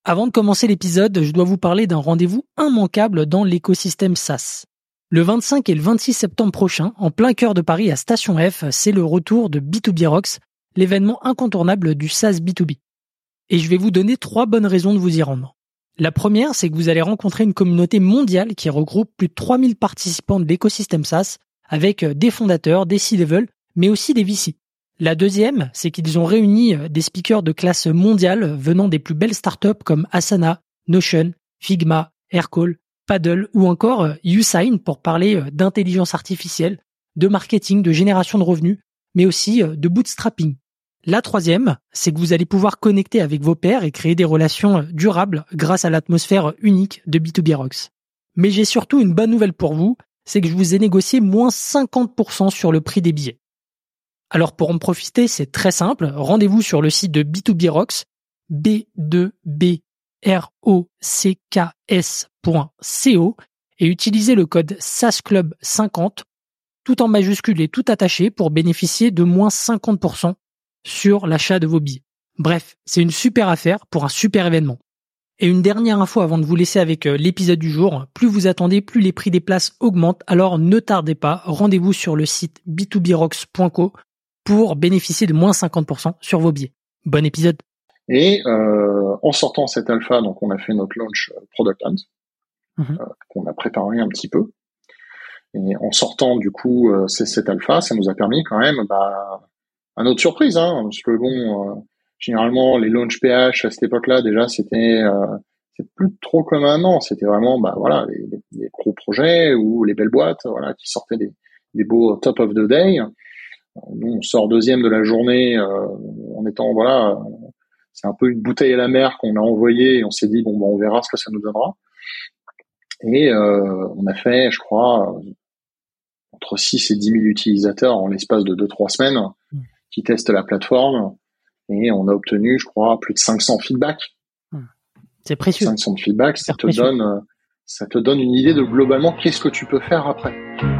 Avant de commencer l'épisode, je dois vous parler d'un rendez-vous immanquable dans l'écosystème SaaS. Le 25 et le 26 septembre prochain, en plein cœur de Paris à Station F, c'est le retour de B2B Rocks, l'événement incontournable du SaaS B2B. Et je vais vous donner 3 bonnes raisons de vous y rendre. La première, c'est que vous allez rencontrer une communauté mondiale qui regroupe plus de 3000 participants de l'écosystème SaaS, avec des fondateurs, des C-level, mais aussi des VC. La deuxième, c'est qu'ils ont réuni des speakers de classe mondiale venant des plus belles startups comme Asana, Notion, Figma, Aircall, Paddle ou encore Usign pour parler d'intelligence artificielle, de marketing, de génération de revenus, mais aussi de bootstrapping. La troisième, c'est que vous allez pouvoir connecter avec vos pairs et créer des relations durables grâce à l'atmosphère unique de B2B Rocks. Mais j'ai surtout une bonne nouvelle pour vous, c'est que je vous ai négocié moins 50% sur le prix des billets. Alors pour en profiter, c'est très simple, rendez-vous sur le site de B2B Rocks, b2brocks.co et utilisez le code SaaSClub50, tout en majuscule et tout attaché pour bénéficier de moins 50% sur l'achat de vos billets. Bref, c'est une super affaire pour un super événement. Et une dernière info avant de vous laisser avec l'épisode du jour, plus vous attendez, plus les prix des places augmentent, alors ne tardez pas, rendez-vous sur le site b2brocks.co pour bénéficier de moins 50% sur vos billets. Bon épisode. Et en sortant cette alpha, donc on a fait notre launch Product Hunt, qu'on a préparé un petit peu. Et en sortant du coup cette alpha, ça nous a permis quand même à notre surprise, parce que généralement les launch PH à cette époque-là déjà c'est plus trop comme maintenant, c'était vraiment les gros projets ou les belles boîtes qui sortaient des beaux top of the day. Nous, on sort deuxième de la journée en étant c'est un peu une bouteille à la mer qu'on a envoyée et on s'est dit on verra ce que ça nous donnera. Et on a fait, je crois, entre 6 et 10 000 utilisateurs en l'espace de 2-3 semaines qui testent la plateforme et on a obtenu, je crois, plus de 500 feedbacks. C'est précieux. 500 feedbacks, ça te donne une idée de globalement qu'est-ce que tu peux faire après.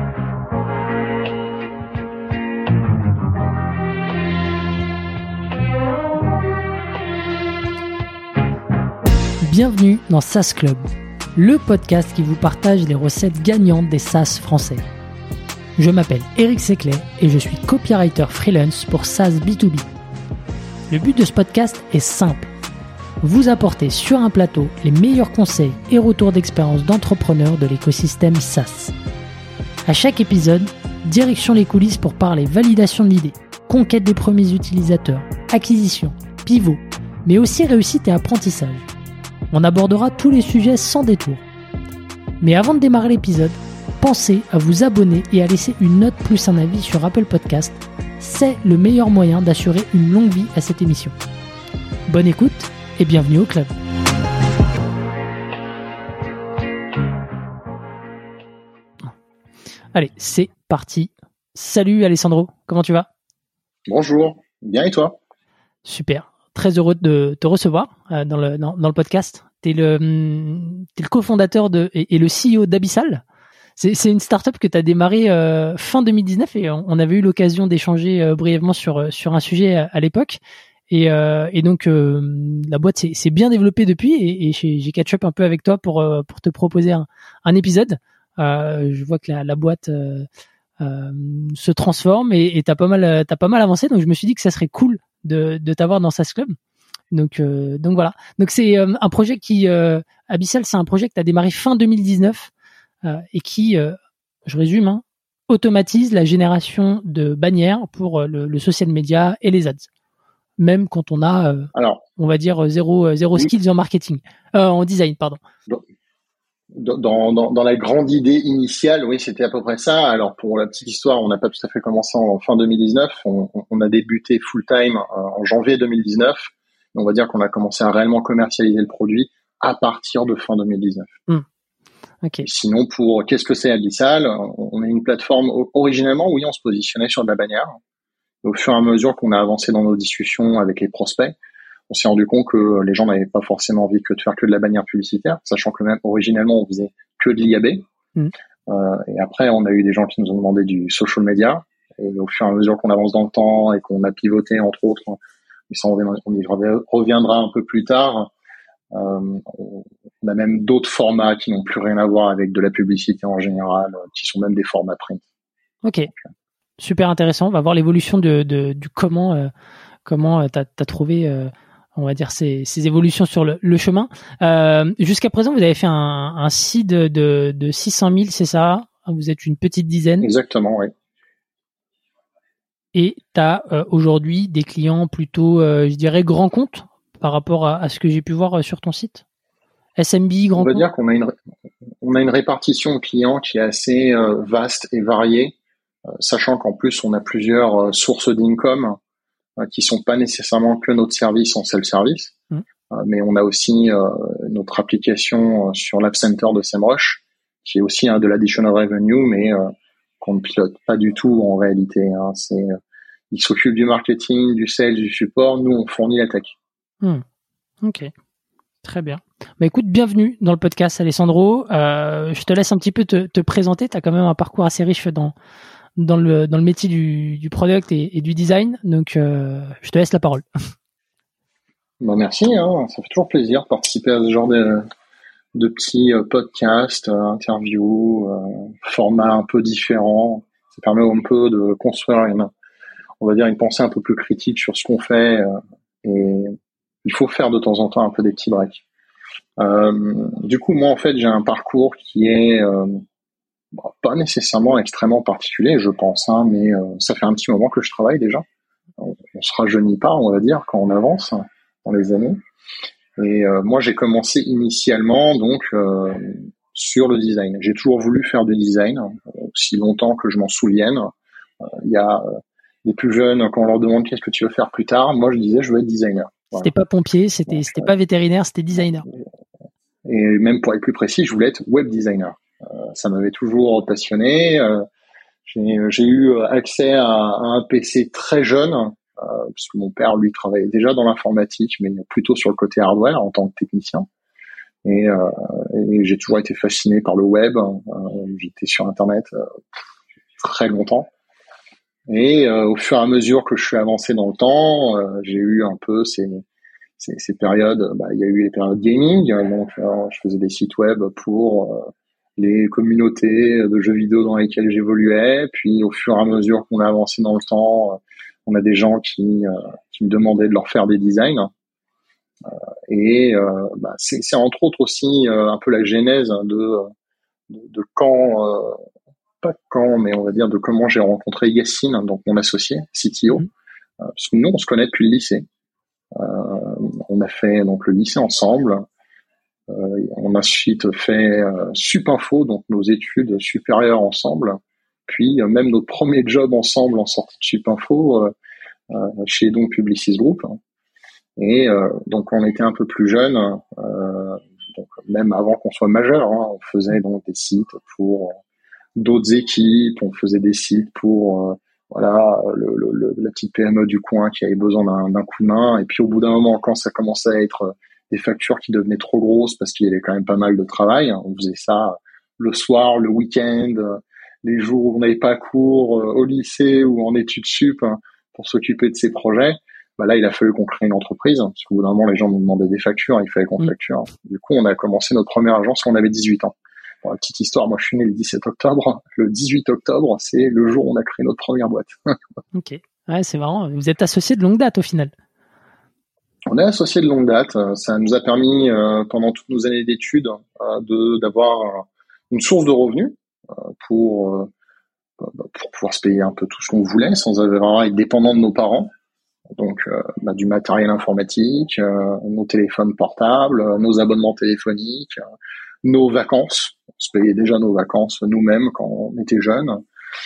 Bienvenue dans SaaS Club, le podcast qui vous partage les recettes gagnantes des SaaS français. Je m'appelle Eric Seclet et je suis copywriter freelance pour SaaS B2B. Le but de ce podcast est simple, vous apporter sur un plateau les meilleurs conseils et retours d'expérience d'entrepreneurs de l'écosystème SaaS. À chaque épisode, direction les coulisses pour parler validation de l'idée, conquête des premiers utilisateurs, acquisition, pivot, mais aussi réussite et apprentissage. On abordera tous les sujets sans détour. Mais avant de démarrer l'épisode, pensez à vous abonner et à laisser une note plus un avis sur Apple Podcast. C'est le meilleur moyen d'assurer une longue vie à cette émission. Bonne écoute et bienvenue au club. Allez, c'est parti. Salut Alessandro, comment tu vas ? Bonjour, bien et toi ? Super. Très heureux de te recevoir dans le podcast. T'es le cofondateur et le CEO d'Abyssal. C'est une startup que tu as démarré fin 2019 et on avait eu l'occasion d'échanger brièvement sur un sujet à l'époque. Et donc la boîte s'est bien développée depuis et j'ai catch up un peu avec toi pour te proposer un épisode. Je vois que la boîte se transforme et t'as pas mal avancé, donc je me suis dit que ça serait cool de t'avoir dans SaaS Club. Donc voilà. Donc c'est un projet qui Abyssal, c'est un projet que tu as démarré fin 2019 et qui, je résume, automatise la génération de bannières pour le social media et les ads. Même quand on a, on va dire zéro skills en marketing, en design, pardon. Dans la grande idée initiale, oui, c'était à peu près ça. Alors pour la petite histoire, on n'a pas tout à fait commencé en fin 2019. On a débuté full time en janvier 2019. On va dire qu'on a commencé à réellement commercialiser le produit à partir de fin 2019. Okay. Sinon, pour qu'est-ce que c'est Abyssal ? On est une plateforme originellement, oui, on se positionnait sur de la bannière. Au fur et à mesure qu'on a avancé dans nos discussions avec les prospects, on s'est rendu compte que les gens n'avaient pas forcément envie de faire que de la bannière publicitaire, sachant que même originellement on faisait que de l'IAB. Et après, on a eu des gens qui nous ont demandé du social media. Et au fur et à mesure qu'on avance dans le temps et qu'on a pivoté, entre autres, mais ça on y reviendra un peu plus tard, On a même d'autres formats qui n'ont plus rien à voir avec de la publicité en général, qui sont même des formats print. Ok, super intéressant. On va voir l'évolution du comment t'as trouvé, on va dire ces évolutions sur le chemin. Jusqu'à présent, vous avez fait un seed de 600 000, c'est ça? Vous êtes une petite dizaine. Exactement, oui. Et tu as aujourd'hui des clients plutôt, je dirais, grands comptes par rapport à ce que j'ai pu voir sur ton site? SMB, grand compte? On va dire qu'on a une répartition de clients qui est assez vaste et variée, sachant qu'en plus, on a plusieurs sources d'income qui sont pas nécessairement que notre service en self-service, mais on a aussi notre application sur l'App Center de SEMrush, qui est aussi de l'additional revenue, mais qu'on ne pilote pas du tout en réalité. Ils s'occupent du marketing, du sales, du support. Nous, on fournit la tech. Ok, très bien. Bah écoute, bienvenue dans le podcast, Alessandro. Je te laisse un petit peu te présenter. Tu as quand même un parcours assez riche dans le métier du product et du design. Donc, je te laisse la parole. Bah merci, ça fait toujours plaisir de participer à ce genre de petits podcasts, interviews, formats un peu différents. Ça permet un peu de construire on va dire une pensée un peu plus critique sur ce qu'on fait, et il faut faire de temps en temps un peu des petits breaks. Du coup, moi en fait, j'ai un parcours qui est pas nécessairement extrêmement particulier, je pense, mais ça fait un petit moment que je travaille déjà. On se rajeunit pas, on va dire, quand on avance dans les années. Et moi, j'ai commencé initialement donc sur le design. J'ai toujours voulu faire du design, aussi longtemps que je m'en souvienne. Il y a des plus jeunes, quand on leur demande qu'est-ce que tu veux faire plus tard, moi je disais je veux être designer. Voilà. C'était pas pompier, c'était pas vétérinaire, c'était designer. Et même pour être plus précis, je voulais être web designer. Ça m'avait toujours passionné. J'ai eu accès à un PC très jeune, parce que mon père, lui, travaillait déjà dans l'informatique, mais plutôt sur le côté hardware en tant que technicien. Et j'ai toujours été fasciné par le web. J'étais sur Internet très longtemps. Et au fur et à mesure que je suis avancé dans le temps, j'ai eu un peu ces périodes. Il y a eu les périodes gaming, donc je faisais des sites web pour les communautés de jeux vidéo dans lesquelles j'évoluais. Puis au fur et à mesure qu'on a avancé dans le temps, on a des gens qui me demandaient de leur faire des designs. Et c'est entre autres aussi un peu la genèse de quand, pas quand, mais on va dire de comment j'ai rencontré Yassine, donc mon associé, CTO, parce que nous on se connaît depuis le lycée. On a fait donc le lycée ensemble. On a ensuite fait Supinfo, donc nos études supérieures ensemble. Puis même notre premier job ensemble en sortie de Supinfo chez donc Publicis Group. Et donc on était un peu plus jeunes, donc même avant qu'on soit majeur, on faisait donc des sites pour d'autres équipes, on faisait des sites pour la petite PME du coin qui avait besoin d'un coup de main. Et puis au bout d'un moment, quand ça commençait à être des factures qui devenaient trop grosses parce qu'il y avait quand même pas mal de travail, on faisait ça le soir, le week-end, les jours où on n'avait pas cours au lycée ou en études sup pour s'occuper de ces projets. Là, il a fallu qu'on crée une entreprise, parce qu'au bout d'un moment, les gens nous demandaient des factures, il fallait qu'on facture. Du coup, on a commencé notre première agence quand on avait 18 ans. Pour la petite histoire, moi je suis né le 17 octobre. Le 18 octobre, c'est le jour où on a créé notre première boîte. Ok, ouais, c'est marrant. Vous êtes associés de longue date au final. On est associés de longue date. Ça nous a permis, pendant toutes nos années d'études, d'avoir une source de revenus pour pouvoir se payer un peu tout ce qu'on voulait sans avoir à être dépendant de nos parents. Donc du matériel informatique, nos téléphones portables, nos abonnements téléphoniques, nos vacances. On se payait déjà nos vacances nous-mêmes quand on était jeunes.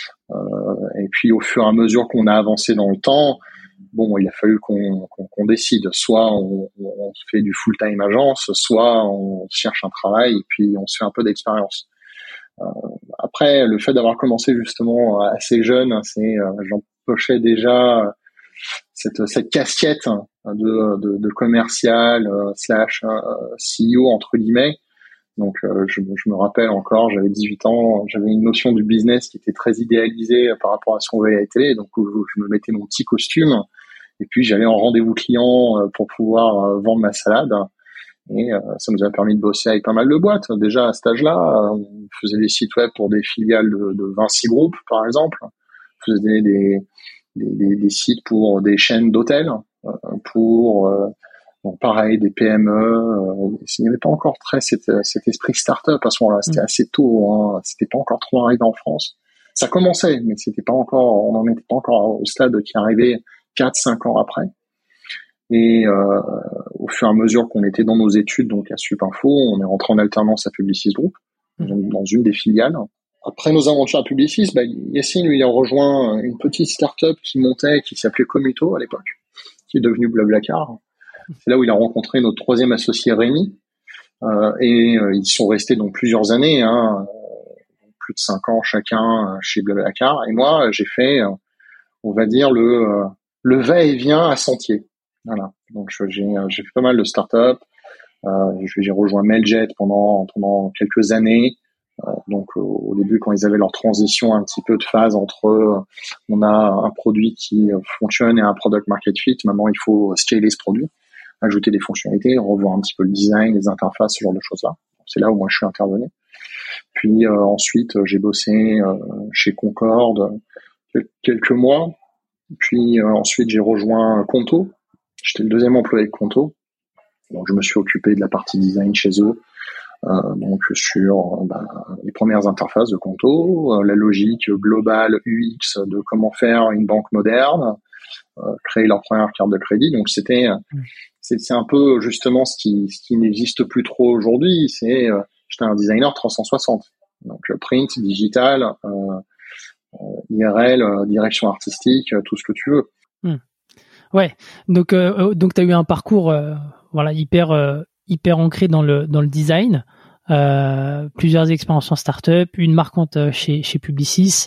Et puis au fur et à mesure qu'on a avancé dans le temps, il a fallu qu'on décide. Soit on fait du full-time agence, soit on cherche un travail et puis on se fait un peu d'expérience. Après, le fait d'avoir commencé justement assez jeune, j'empochais déjà cette casquette de commercial slash CEO entre guillemets. Donc je me rappelle encore, j'avais 18 ans, j'avais une notion du business qui était très idéalisée par rapport à ce qu'on voyait à la télé. Donc je me mettais mon petit costume et puis j'allais en rendez-vous client pour pouvoir vendre ma salade. Et ça nous a permis de bosser avec pas mal de boîtes. Déjà à cet âge-là, on faisait des sites web pour des filiales de Vinci Group, par exemple. On faisait des sites pour des chaînes d'hôtels, pour donc pareil des PME. Il n'y avait pas encore très cet esprit start-up à ce moment-là. C'était assez tôt. Hein. C'était pas encore trop arrivé en France. Ça commençait, mais c'était pas encore. On n'en était pas encore au stade qui arrivait 4-5 ans après. Et au fur et à mesure qu'on était dans nos études, donc à Supinfo, on est rentré en alternance à Publicis Group, dans une des filiales. Après nos aventures à Publicis, Yacine, lui, il a rejoint une petite start-up qui montait, qui s'appelait Commuto à l'époque, qui est devenue Blablacar. C'est là où il a rencontré notre troisième associé Rémi, et ils sont restés donc plusieurs années, plus de 5 ans chacun chez Blablacar. Et moi, j'ai fait, on va dire, le va-et-vient à Sentier. Voilà. Donc j'ai fait pas mal de startups. J'ai rejoint Mailjet pendant quelques années. Donc au début, quand ils avaient leur transition, un petit peu de phase entre on a un produit qui fonctionne et un product market fit. Maintenant, il faut scaler ce produit, ajouter des fonctionnalités, revoir un petit peu le design, les interfaces, ce genre de choses-là. C'est là où moi je suis intervenu. Puis ensuite, j'ai bossé chez Concorde quelques mois. Puis ensuite, j'ai rejoint Conto. J'étais le deuxième employé de Conto. Donc, je me suis occupé de la partie design chez eux. Donc, sur les premières interfaces de Conto, la logique globale UX de comment faire une banque moderne, créer leur première carte de crédit. Donc, c'est un peu justement ce qui n'existe plus trop aujourd'hui. J'étais un designer 360. Donc, print, digital, IRL, direction artistique, tout ce que tu veux. Ouais, donc tu as eu un parcours hyper ancré dans le design, plusieurs expériences en start-up, une marquante chez Publicis.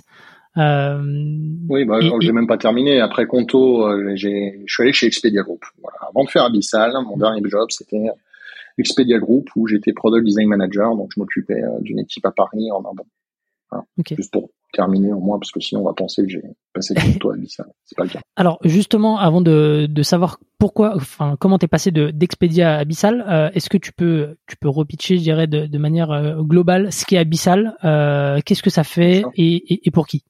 Oui, j'ai même pas terminé. Après Conto, je suis allé chez Expedia Group. Voilà. Avant de faire Abyssal, mon dernier job, c'était Expedia Group où j'étais Product Design Manager, donc je m'occupais d'une équipe à Paris en Inde. Voilà. Okay. Juste pour terminer au moins, parce que sinon on va penser que j'ai passé du temps à Abyssal. C'est pas le cas. Alors justement, avant de savoir comment t'es passé d'Expedia à Abyssal, est-ce que tu peux repitcher, je dirais, de manière globale ce qu'est Abyssal, qu'est-ce que ça fait et pour qui?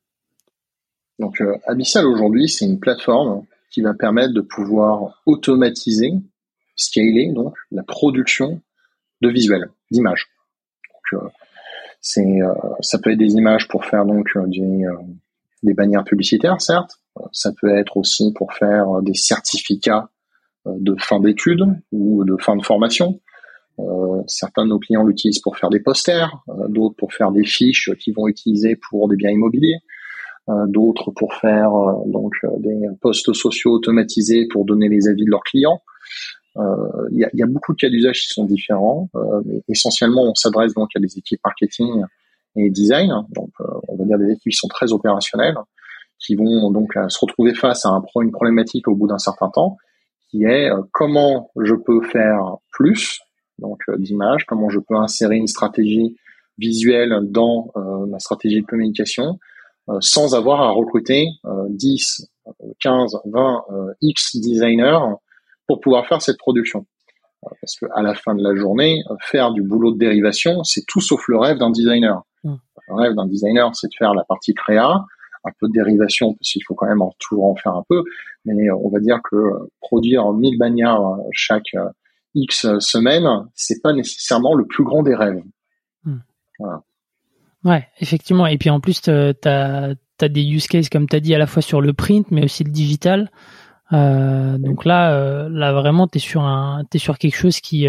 Donc Abyssal aujourd'hui, c'est une plateforme qui va permettre de pouvoir automatiser, scaler donc la production de visuels, d'images. Donc ça peut être des images pour faire donc des bannières publicitaires, certes. Ça peut être aussi pour faire des certificats de fin d'études ou de fin de formation. Certains de nos clients l'utilisent pour faire des posters, d'autres pour faire des fiches qu'ils vont utiliser pour des biens immobiliers, d'autres pour faire des posts sociaux automatisés pour donner les avis de leurs clients. Il y a beaucoup de cas d'usage qui sont différents. Mais essentiellement, on s'adresse donc à des équipes marketing et design. Donc, on va dire des équipes qui sont très opérationnelles, qui vont donc se retrouver face à une problématique au bout d'un certain temps, qui est comment je peux faire plus d'images, comment je peux insérer une stratégie visuelle dans ma stratégie de communication, sans avoir à recruter 10, 15, 20 X designers pour pouvoir faire cette production. Parce que à la fin de la journée, faire du boulot de dérivation, c'est tout sauf le rêve d'un designer. Le rêve d'un designer, c'est de faire la partie créa, un peu de dérivation, parce qu'il faut quand même toujours en faire un peu, mais on va dire que produire 1000 bannières chaque X semaines, c'est pas nécessairement le plus grand des rêves. Voilà. Ouais, effectivement. Et puis en plus, t'as des use cases, comme t'as dit, à la fois sur le print, mais aussi le digital. Donc là vraiment, t'es sur quelque chose qui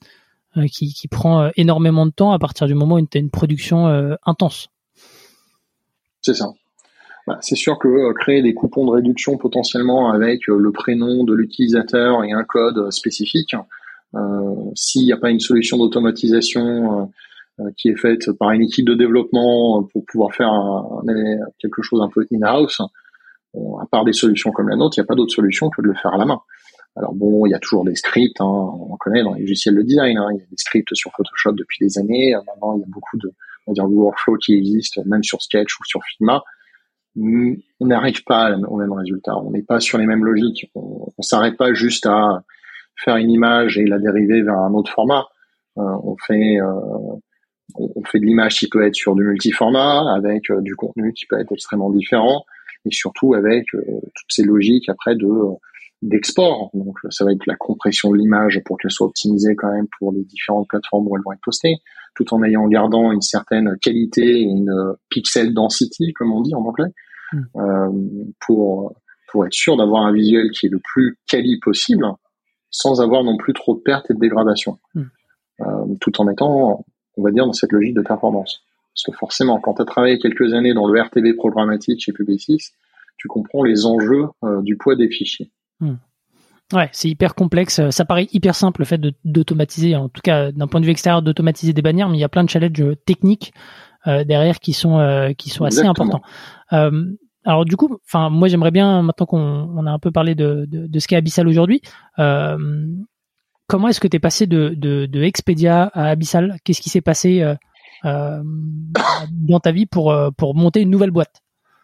prend énormément de temps à partir du moment où t'as une production intense. C'est ça. C'est sûr que créer des coupons de réduction potentiellement avec le prénom de l'utilisateur et un code spécifique, s'il n'y a pas une solution d'automatisation qui est faite par une équipe de développement pour pouvoir faire quelque chose un peu in-house, à part des solutions comme la nôtre, il n'y a pas d'autre solution que de le faire à la main. Alors bon, il y a toujours des scripts, on connaît dans les logiciels de design, il y a des scripts sur Photoshop depuis des années. Maintenant, il y a beaucoup de workflows qui existent, même sur Sketch ou sur Figma. On n'arrive pas au même résultat. On n'est pas sur les mêmes logiques. On s'arrête pas juste à faire une image et la dériver vers un autre format. On fait de l'image qui peut être sur du multiformat, avec du contenu qui peut être extrêmement différent, et surtout avec toutes ces logiques après d'export. Donc ça va être la compression de l'image pour qu'elle soit optimisée quand même pour les différentes plateformes où elles vont être postées, tout en gardant une certaine qualité et une pixel density, comme on dit en anglais, pour être sûr d'avoir un visuel qui est le plus quali possible, sans avoir non plus trop de pertes et de dégradation, tout en étant, on va dire, dans cette logique de performance. Parce que forcément, quand tu as travaillé quelques années dans le RTB programmatique chez Publicis, tu comprends les enjeux du poids des fichiers. Ouais, c'est hyper complexe. Ça paraît hyper simple le fait d'automatiser, en tout cas d'un point de vue extérieur, d'automatiser des bannières, mais il y a plein de challenges techniques derrière qui sont assez importants. Alors du coup, enfin moi j'aimerais bien, maintenant qu'on a un peu parlé de ce qu'est Abyssal aujourd'hui, comment est-ce que tu es passé de Expedia à Abyssal? Qu'est-ce qui s'est passé dans ta vie pour monter une nouvelle boîte?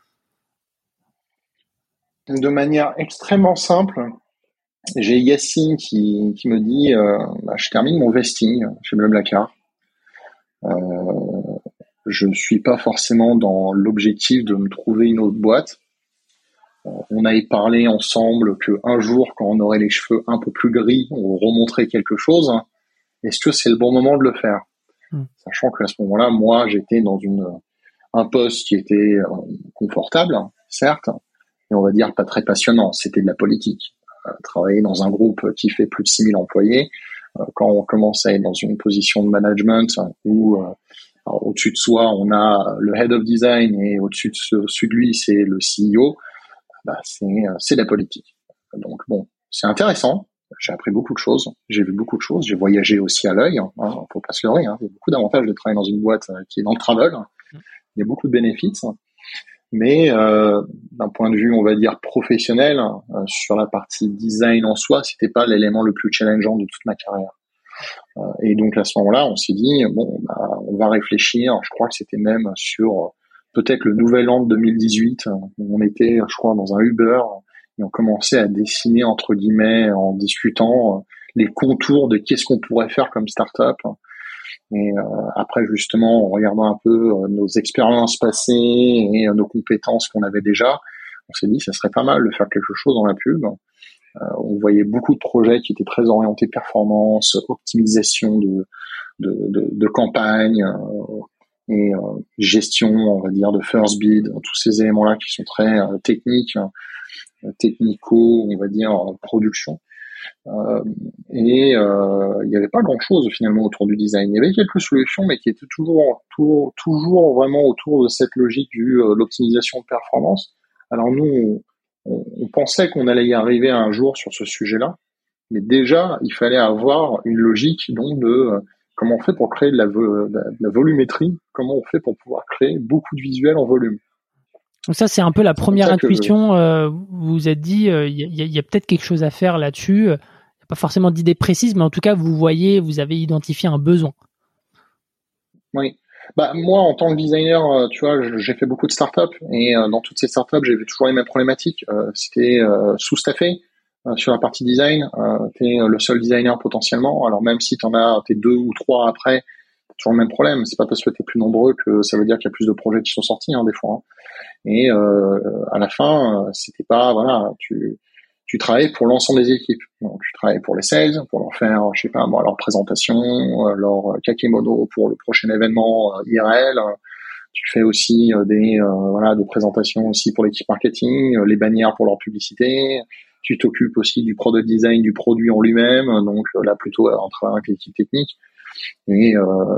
De manière extrêmement simple, j'ai Yacine qui me dit je termine mon vesting chez Blablacar. Je ne suis pas forcément dans l'objectif de me trouver une autre boîte. On avait parlé ensemble qu'un jour, quand on aurait les cheveux un peu plus gris, on remonterait quelque chose. Est-ce que c'est le bon moment de le faire? Sachant qu'à ce moment-là, moi, j'étais dans un poste qui était confortable, certes, mais on va dire pas très passionnant. C'était de la politique. Travailler dans un groupe qui fait plus de 6000 employés, quand on commence à être dans une position de management où au-dessus de soi, on a le head of design et au-dessus de lui, c'est le CEO, c'est de la politique. Donc bon, c'est intéressant. J'ai appris beaucoup de choses. J'ai vu beaucoup de choses. J'ai voyagé aussi à l'œil. Faut pas se leurrer. Il y a beaucoup d'avantages de travailler dans une boîte qui est dans le travel. Il y a beaucoup de bénéfices. Mais d'un point de vue, on va dire professionnel, sur la partie design en soi, c'était pas l'élément le plus challengeant de toute ma carrière. Et donc à ce moment-là, on s'est dit on va réfléchir. Je crois que c'était même sur peut-être le nouvel an de 2018. On était, je crois, dans un Uber et on commençait à dessiner entre guillemets en discutant les contours de qu'est-ce qu'on pourrait faire comme start-up. Et après, justement, en regardant un peu nos expériences passées et nos compétences qu'on avait déjà, on s'est dit ça serait pas mal de faire quelque chose dans la pub. On voyait beaucoup de projets qui étaient très orientés performance, optimisation de campagne et gestion, on va dire, de first bid, tous ces éléments-là qui sont très techniques, technico, on va dire, production. Et il n'y avait pas grand-chose finalement autour du design. Il y avait quelques solutions, mais qui étaient toujours vraiment autour de cette logique l'optimisation de performance. Alors nous, on pensait qu'on allait y arriver un jour sur ce sujet-là, mais déjà, il fallait avoir une logique donc de comment on fait pour créer de la volumétrie, comment on fait pour pouvoir créer beaucoup de visuels en volume. Donc ça, c'est un peu la première intuition. Vous vous êtes dit, il y a peut-être quelque chose à faire là-dessus. Il n'y a pas forcément d'idée précise, mais en tout cas, vous avez identifié un besoin. Oui. Moi, en tant que designer, tu vois, j'ai fait beaucoup de startups et dans toutes ces startups, j'ai vu toujours les mêmes problématiques. C'était sous-staffé sur la partie design. T'es le seul designer potentiellement. Alors même si t'es 2 ou 3 après, toujours le même problème. C'est pas parce que t'es plus nombreux que ça veut dire qu'il y a plus de projets qui sont sortis, des fois. Et à la fin, c'était pas tu travailles pour l'ensemble des équipes. Donc tu travailles pour les sales, pour leur faire, je sais pas moi, leur présentation, leur kakémono pour le prochain événement IRL. Tu fais aussi des présentations aussi pour l'équipe marketing, les bannières pour leur publicité. Tu t'occupes aussi du product design du produit en lui-même, donc là plutôt en travaillant avec l'équipe technique. Et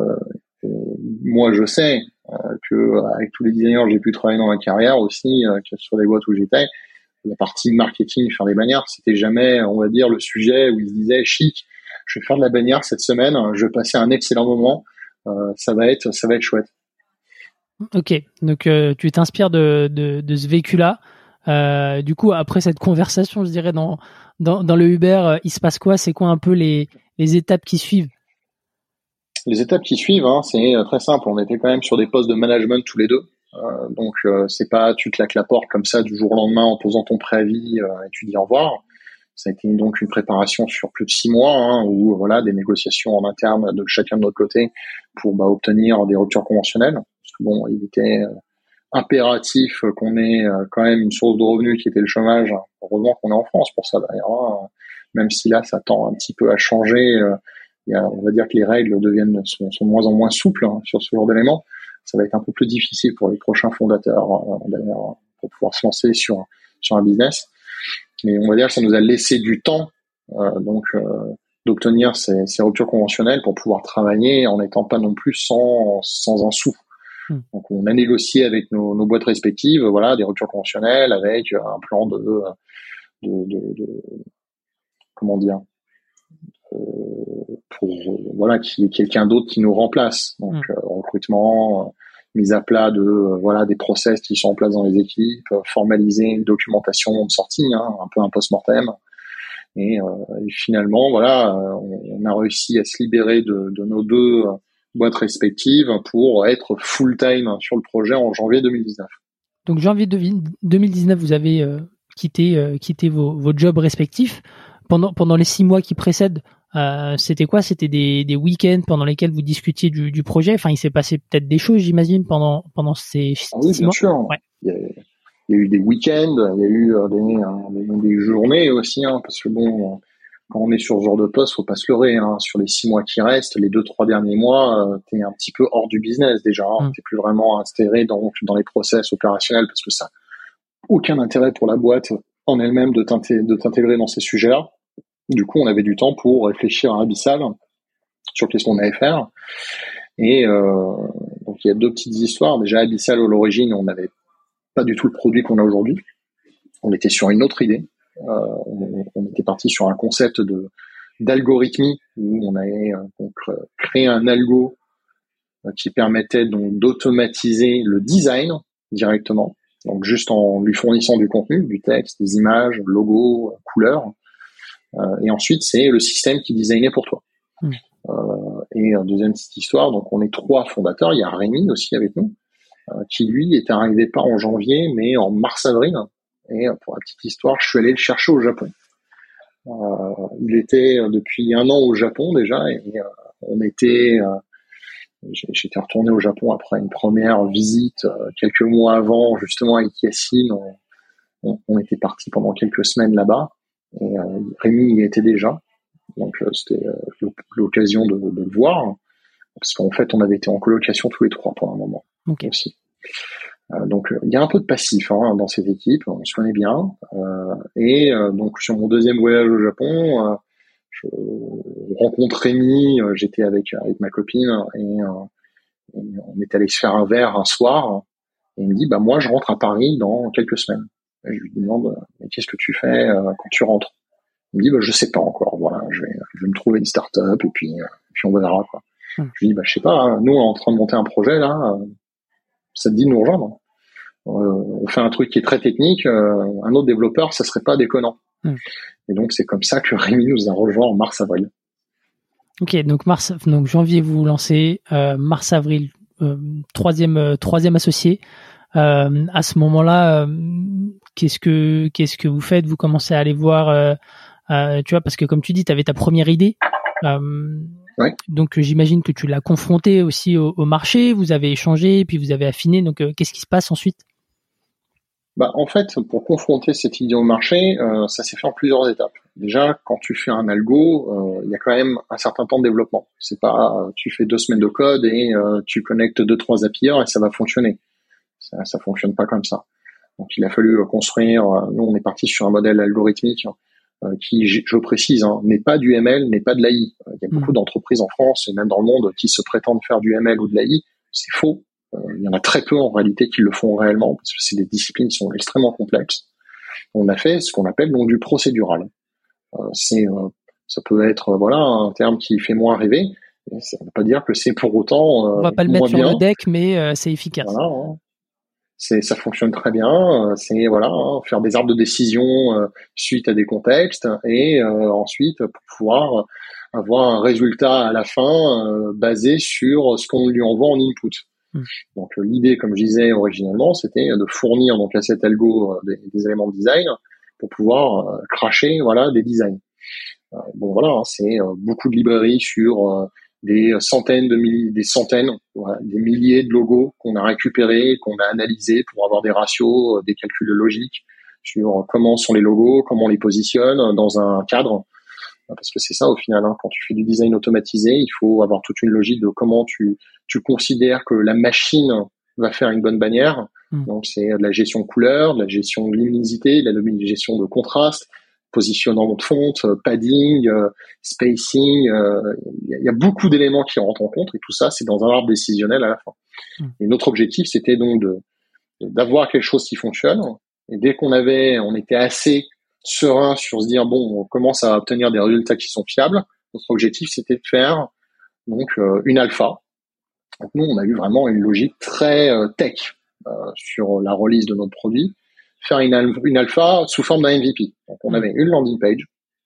moi je sais que avec tous les designers que j'ai pu travailler dans ma carrière aussi, que sur les boîtes où j'étais, la partie marketing, faire des bannières, c'était jamais, on va dire, le sujet où ils se disaient chic, je vais faire de la bannière cette semaine, je vais passer un excellent moment, ça va être chouette. Ok, donc tu t'inspires de ce vécu-là. Du coup, après cette conversation, je dirais dans le Uber, il se passe quoi? C'est quoi un peu les étapes qui suivent? Les étapes qui suivent, c'est très simple. On était quand même sur des postes de management tous les deux. Donc c'est pas tu claques la porte comme ça du jour au lendemain en posant ton préavis et tu dis au revoir. Ça a été donc une préparation sur plus de 6 mois, hein, où voilà, des négociations en interne de chacun de notre côté pour obtenir des ruptures conventionnelles. Parce que bon, il était impératif qu'on ait quand même une source de revenus qui était le chômage. Heureusement qu'on est en France pour ça d'ailleurs, hein. Même si là ça tend un petit peu à changer. On va dire que les règles sont de moins en moins souples, hein, sur ce genre d'éléments. Ça va être un peu plus difficile pour les prochains fondateurs d'ailleurs pour pouvoir se lancer sur un business. Mais on va dire que ça nous a laissé du temps d'obtenir ces ruptures conventionnelles pour pouvoir travailler en n'étant pas non plus sans un sou. Donc on a négocié avec nos boîtes respectives, voilà, des ruptures conventionnelles avec un plan de comment dire, pour voilà, qu'il y ait quelqu'un d'autre qui nous remplace. Donc recrutement, mise à plat de des process qui sont en place dans les équipes, formaliser une documentation de sortie, hein, un peu un post-mortem. Et finalement, voilà, on a réussi à se libérer de nos deux boîtes respectives pour être full-time sur le projet en janvier 2019. Donc janvier 2019, vous avez quitté vos jobs respectifs. Pendant les 6 mois qui précèdent, c'était quoi? C'était des week-ends pendant lesquels vous discutiez du projet. Enfin, il s'est passé peut-être des choses, j'imagine, pendant ces 6 mois. Oui, bien sûr. Ouais. Il y a eu des week-ends, il y a eu des journées aussi, hein, parce que bon, quand on est sur ce genre de poste, faut pas se leurrer, hein. Sur les 6 mois qui restent, les 2-3 derniers mois, t'es un petit peu hors du business déjà, hein. T'es plus vraiment inséré dans les process opérationnels parce que ça n'a aucun intérêt pour la boîte en elle-même de t'intégrer dans ces sujets-là. Du coup, on avait du temps pour réfléchir à Abyssal sur qu'est-ce qu'on allait faire. Et donc il y a 2 petites histoires. Déjà, Abyssal, à l'origine, on n'avait pas du tout le produit qu'on a aujourd'hui. On était sur une autre idée. On était parti sur un concept d'algorithmie où on avait créé un algo qui permettait donc d'automatiser le design directement. Donc juste en lui fournissant du contenu, du texte, des images, logos, couleurs. Et ensuite, c'est le système qui designait pour toi. Et deuxième petite histoire, donc on est 3 fondateurs. Il y a Rémi aussi avec nous, qui lui est arrivé pas en janvier, mais en mars-avril. Et pour la petite histoire, je suis allé le chercher au Japon. Il était depuis 1 an au Japon déjà, et j'étais retourné au Japon après une première visite quelques mois avant, justement avec Yacine. On était parti pendant quelques semaines là-bas, et Rémi y était déjà. Donc c'était l'occasion de le voir, parce qu'en fait on avait été en colocation tous les 3 pendant un moment. Okay. Aussi. Donc il y a un peu de passif, hein, dans cette équipe, on se connaît bien. Et donc sur mon deuxième voyage au Japon, je rencontre Rémi, j'étais avec ma copine, et on est allé se faire un verre un soir, et il me dit moi je rentre à Paris dans quelques semaines. Et je lui demande mais qu'est-ce que tu fais quand tu rentres? Il me dit je sais pas encore, voilà, je vais me trouver une start-up et puis on verra, quoi. Je lui dis je sais pas, hein, nous on est en train de monter un projet là, ça te dit de nous rejoindre? On fait un truc qui est très technique, un autre développeur, ça serait pas déconnant. Et donc c'est comme ça que Rémi nous a rejoint en mars-avril. Ok, donc janvier vous vous lancez, mars-avril troisième associé. À ce moment-là, qu'est-ce que vous faites? Vous commencez à aller voir, tu vois, parce que comme tu dis, tu avais ta première idée. Ouais. Donc j'imagine que tu l'as confronté aussi au marché, vous avez échangé, puis vous avez affiné. Donc qu'est-ce qui se passe ensuite? En fait, pour confronter cette idée au marché, ça s'est fait en plusieurs étapes. Déjà, quand tu fais un algo, il y a quand même un certain temps de développement. C'est pas tu fais 2 semaines de code et tu connectes 2-3 API et ça va fonctionner. Ça fonctionne pas comme ça. Donc il a fallu construire. Nous, on est parti sur un modèle algorithmique qui, je précise, hein, n'est pas du ML, n'est pas de l'AI. Il y a beaucoup d'entreprises en France et même dans le monde qui se prétendent faire du ML ou de l'AI. C'est faux. Il y en a très peu en réalité qui le font réellement parce que c'est des disciplines qui sont extrêmement complexes. On a fait ce qu'on appelle donc du procédural. Ça peut être un terme qui fait moins rêver. Ça ne veut pas dire que c'est pour autant on va pas le mettre sur le deck, mais c'est efficace. Voilà, hein. Ça fonctionne très bien. C'est faire des arbres de décision suite à des contextes et ensuite pour pouvoir avoir un résultat à la fin basé sur ce qu'on lui envoie en input. Donc l'idée, comme je disais originellement, c'était de fournir donc à cet algo des éléments de design pour pouvoir cracher voilà des designs. Bon voilà, hein, c'est beaucoup de librairies sur des centaines voilà, des milliers de logos qu'on a récupérés, qu'on a analysés pour avoir des ratios, des calculs logiques sur comment sont les logos, comment on les positionne dans un cadre. Parce que c'est ça au final, hein, quand tu fais du design automatisé, il faut avoir toute une logique de comment tu considères que la machine va faire une bonne bannière. Donc c'est de la gestion de couleurs, de la gestion de luminosité, de la gestion de contraste, positionnement de fonte, padding, spacing. Il y a beaucoup d'éléments qui rentrent en compte et tout ça, c'est dans un arbre décisionnel à la fin. Et notre objectif, c'était donc d'avoir quelque chose qui fonctionne. Et dès on était assez serein sur se dire bon, on commence à obtenir des résultats qui sont fiables. Notre objectif, c'était de faire donc une alpha. Donc nous, on a eu vraiment une logique très tech sur la release de notre produit. Faire une alpha sous forme d'un MVP. Donc on avait une landing page,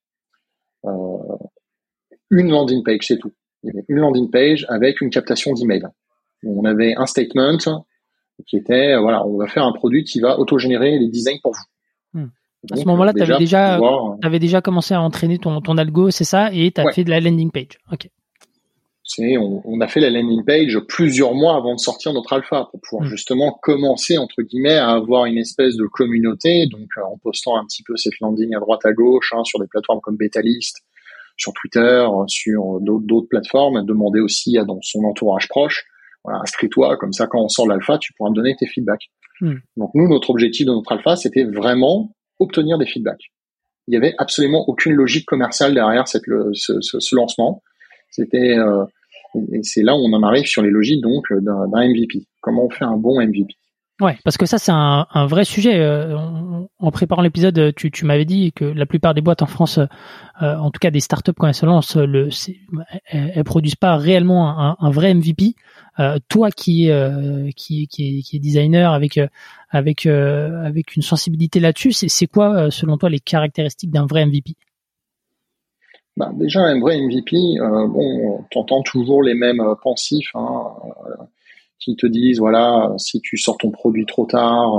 c'est tout. Il y avait une landing page avec une captation d'email. On avait un statement qui était voilà, on va faire un produit qui va auto-générer les designs pour vous. Donc, à ce moment-là, tu avais déjà commencé à entraîner ton algo, c'est ça, et tu as fait de la landing page. Ok. On a fait la landing page plusieurs mois avant de sortir notre alpha pour pouvoir justement commencer entre guillemets à avoir une espèce de communauté, donc en postant un petit peu cette landing à droite à gauche sur des plateformes comme Betalist, sur Twitter, sur d'autres plateformes, demander aussi à dans son entourage proche, voilà, inscris-toi, comme ça quand on sort l'alpha, tu pourras me donner tes feedbacks. Donc nous, notre objectif de notre alpha, c'était vraiment obtenir des feedbacks. Il y avait absolument aucune logique commerciale derrière ce lancement. C'était et c'est là où on en arrive sur les logiques donc d'un MVP. Comment on fait un bon MVP? Ouais, parce que ça c'est un vrai sujet. En préparant l'épisode, tu m'avais dit que la plupart des boîtes en France, en tout cas des startups quand elles se lancent, elles produisent pas réellement un vrai MVP. Toi qui est designer avec une sensibilité là-dessus, c'est quoi selon toi les caractéristiques d'un vrai MVP? Déjà un vrai MVP, t'entends toujours les mêmes pensifs qui te disent voilà, si tu sors ton produit trop tard,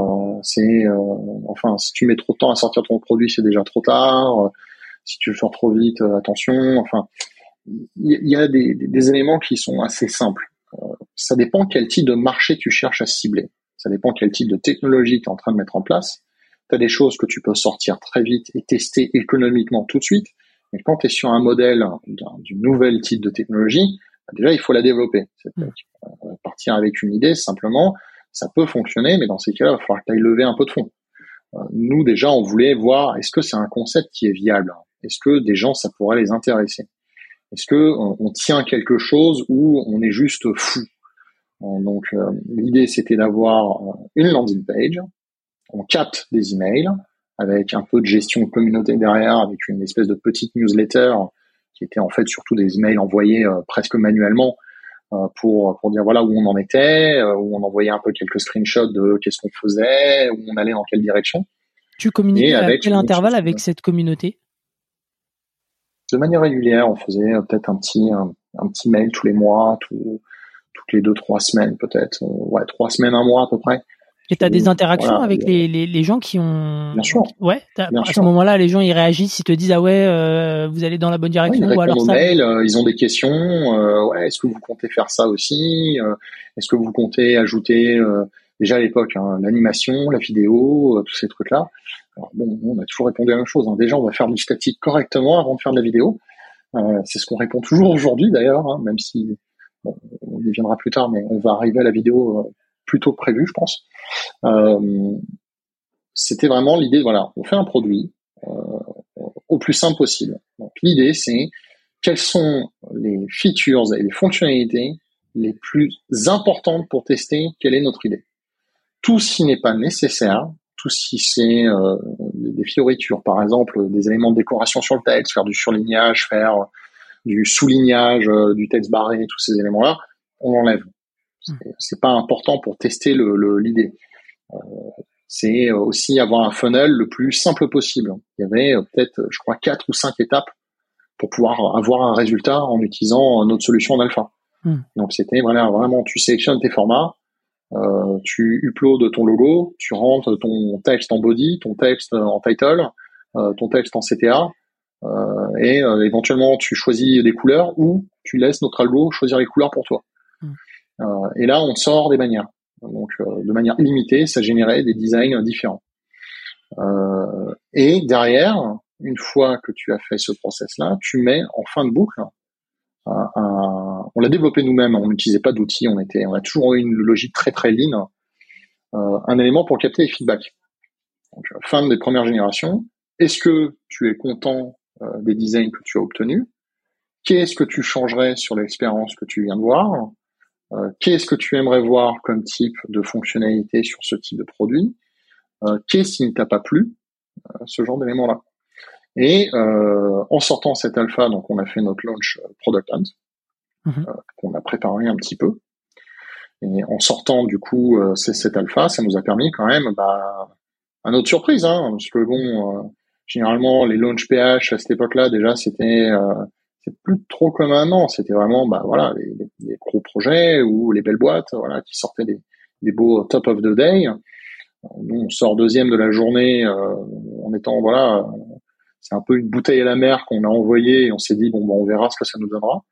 si tu mets trop de temps à sortir ton produit, c'est déjà trop tard. Si tu le sors trop vite, attention. Enfin, il y a des éléments qui sont assez simples. Ça dépend quel type de marché tu cherches à cibler. Ça dépend quel type de technologie tu es en train de mettre en place. Tu as des choses que tu peux sortir très vite et tester économiquement tout de suite. Mais quand tu es sur un modèle d'une nouvelle type de technologie, déjà, il faut la développer. Partir avec une idée, simplement, ça peut fonctionner, mais dans ces cas-là, il va falloir que tu ailles lever un peu de fonds. Nous, déjà, on voulait voir, est-ce que c'est un concept qui est viable? Est-ce que des gens, ça pourrait les intéresser? Est-ce que on tient quelque chose ou on est juste fou? Donc, l'idée, c'était d'avoir une landing page. On capte des emails avec un peu de gestion de communauté derrière, avec une espèce de petite newsletter qui était en fait surtout des emails envoyés presque manuellement pour dire voilà où on en était, où on envoyait un peu quelques screenshots de qu'est-ce qu'on faisait, où on allait dans quelle direction. Tu communiquais à quel intervalle avec cette communauté? De manière régulière, on faisait peut-être un petit mail tous les mois, toutes les 2-3 semaines peut-être, 3 semaines, un mois à peu près. Et tu as des interactions avec les gens qui ont... Bien sûr. Ouais, à ce moment-là, les gens, ils réagissent, ils te disent, ah ouais, vous allez dans la bonne direction. Ils ou alors répondent aux mails, ils ont des questions. Est-ce que vous comptez faire ça aussi? Est-ce que vous comptez ajouter, déjà à l'époque, l'animation, la vidéo, tous ces trucs-là? Alors bon, on a toujours répondu à la même chose. Déjà, on va faire du statique correctement avant de faire de la vidéo. C'est ce qu'on répond toujours aujourd'hui d'ailleurs, même si on y viendra plus tard, mais on va arriver à la vidéo plus tôt que prévu, je pense. C'était vraiment l'idée, voilà, on fait un produit au plus simple possible. Donc l'idée, c'est quelles sont les features et les fonctionnalités les plus importantes pour tester quelle est notre idée. Tout ce qui n'est pas nécessaire, tout ce qui c'est des fioritures, par exemple, des éléments de décoration sur le texte, faire du surlignage, faire du soulignage, du texte barré, tous ces éléments-là, on l'enlève. C'est pas important pour tester l'idée. C'est aussi avoir un funnel le plus simple possible. Il y avait peut-être, je crois, 4 ou 5 étapes pour pouvoir avoir un résultat en utilisant notre solution d'alpha. Donc c'était voilà, vraiment, tu sélectionnes tes formats, tu uploads ton logo, tu rentres ton texte en body, ton texte en title, ton texte en CTA, et éventuellement tu choisis des couleurs ou tu laisses notre algo choisir les couleurs pour toi. Et là, on sort des bannières. Donc, de manière illimitée, ça générait des designs différents. Et derrière, une fois que tu as fait ce process-là, tu mets en fin de boucle on l'a développé nous-mêmes, on n'utilisait pas d'outils, on a toujours eu une logique très très lean, un élément pour capter les feedbacks. Donc, fin des premières générations, est-ce que tu es content des designs que tu as obtenus? Qu'est-ce que tu changerais sur l'expérience que tu viens de voir? Qu'est-ce que tu aimerais voir comme type de fonctionnalité sur ce type de produit? Qu'est-ce qui ne t'a pas plu? Ce genre d'éléments-là. Et en sortant cette alpha, donc on a fait notre launch Product Hunt, qu'on a préparé un petit peu. Et en sortant du coup cette alpha, ça nous a permis quand même, à notre surprise, parce que bon, généralement les launch PH à cette époque-là déjà c'est plus trop comme maintenant, c'était vraiment voilà les gros projets ou les belles boîtes voilà qui sortaient des beaux top of the day. Nous on sort deuxième de la journée en étant voilà c'est un peu une bouteille à la mer qu'on a envoyée et on s'est dit on verra ce que ça nous donnera.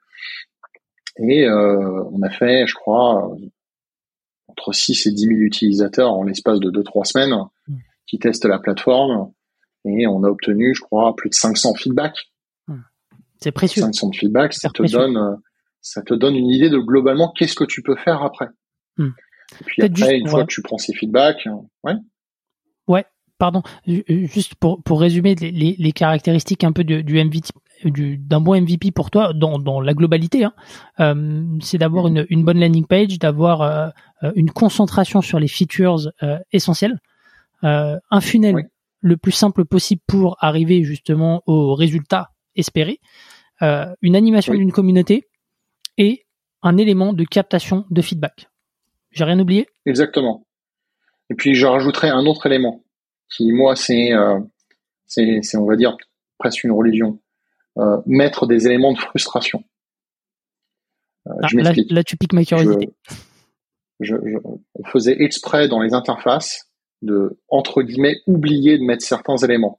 Et on a fait, je crois, entre 6 et 10 000 utilisateurs en l'espace de 2-3 semaines qui testent la plateforme et on a obtenu, je crois, plus de 500 feedbacks. C'est précieux. 500 feedbacks, ça te donne une idée de globalement qu'est-ce que tu peux faire après. Et puis après, une fois que tu prends ces feedbacks, ouais. Pardon, juste pour résumer les caractéristiques un peu du MVP, d'un bon MVP pour toi dans la globalité, c'est d'avoir une bonne landing page, d'avoir une concentration sur les features essentielles, un funnel le plus simple possible pour arriver justement au résultat espéré, une animation d'une communauté et un élément de captation de feedback. J'ai rien oublié ? Exactement. Et puis je rajouterais un autre élément qui, moi, c'est on va dire presque une religion. Mettre des éléments de frustration. Je m'explique. Là, tu piques ma curiosité. On faisait exprès dans les interfaces de, entre guillemets, oublier de mettre certains éléments.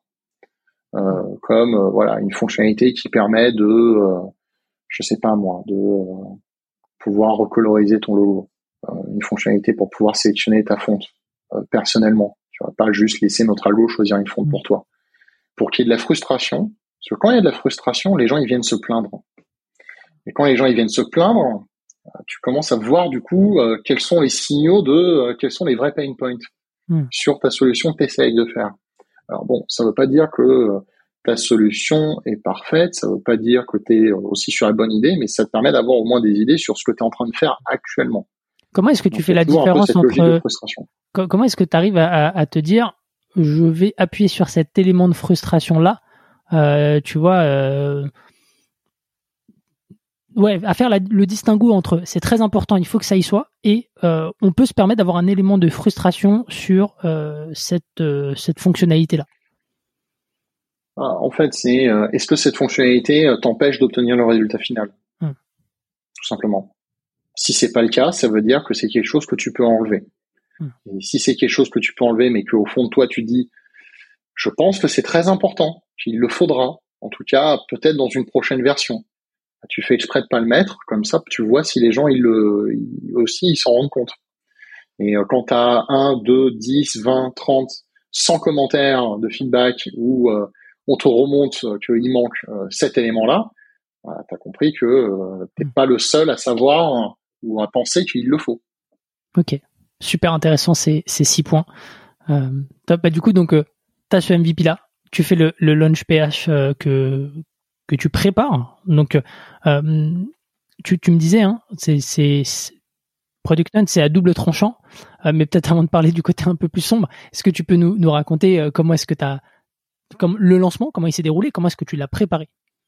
Comme voilà une fonctionnalité qui permet de, je sais pas moi, de pouvoir recoloriser ton logo. Une fonctionnalité pour pouvoir sélectionner ta fonte personnellement. Tu vas pas juste laisser notre algo choisir une fonte pour toi. Pour qu'il y ait de la frustration, parce que quand il y a de la frustration, les gens ils viennent se plaindre. Et quand les gens ils viennent se plaindre, tu commences à voir du coup quels sont les signaux de quels sont les vrais pain points sur ta solution que tu essayes de faire. Alors bon, ça veut pas dire que ta solution est parfaite, ça veut pas dire que tu es aussi sur la bonne idée, mais ça te permet d'avoir au moins des idées sur ce que tu es en train de faire actuellement. Comment est-ce que tu fais la différence entre comment est-ce que tu arrives à te dire je vais appuyer sur cet élément de frustration là, tu vois, à faire le distinguo entre c'est très important, il faut que ça y soit, et on peut se permettre d'avoir un élément de frustration sur cette fonctionnalité là. En fait, c'est est-ce que cette fonctionnalité t'empêche d'obtenir le résultat final, tout simplement. Si c'est pas le cas, ça veut dire que c'est quelque chose que tu peux enlever. Et si c'est quelque chose que tu peux enlever, mais qu'au fond de toi, tu dis, je pense que c'est très important, qu'il le faudra, en tout cas, peut-être dans une prochaine version. Tu fais exprès de pas le mettre, comme ça, tu vois si les gens, ils s'en rendent compte. Et quand tu as 1, 2, 10, 20, 30, 100 commentaires de feedback où on te remonte qu'il manque cet élément-là, tu as compris que t'es pas le seul à savoir ou à penser qu'il le faut. Ok. Super intéressant ces 6 points. Top. Du coup, donc, tu as ce MVP là, tu fais le launch PH que tu prépares. Donc, tu me disais, c'est Product Hunt, c'est à double tranchant, mais peut-être avant de parler du côté un peu plus sombre, est-ce que tu peux nous raconter comment est-ce que comme le lancement, comment il s'est déroulé, comment est-ce que tu l'as préparé?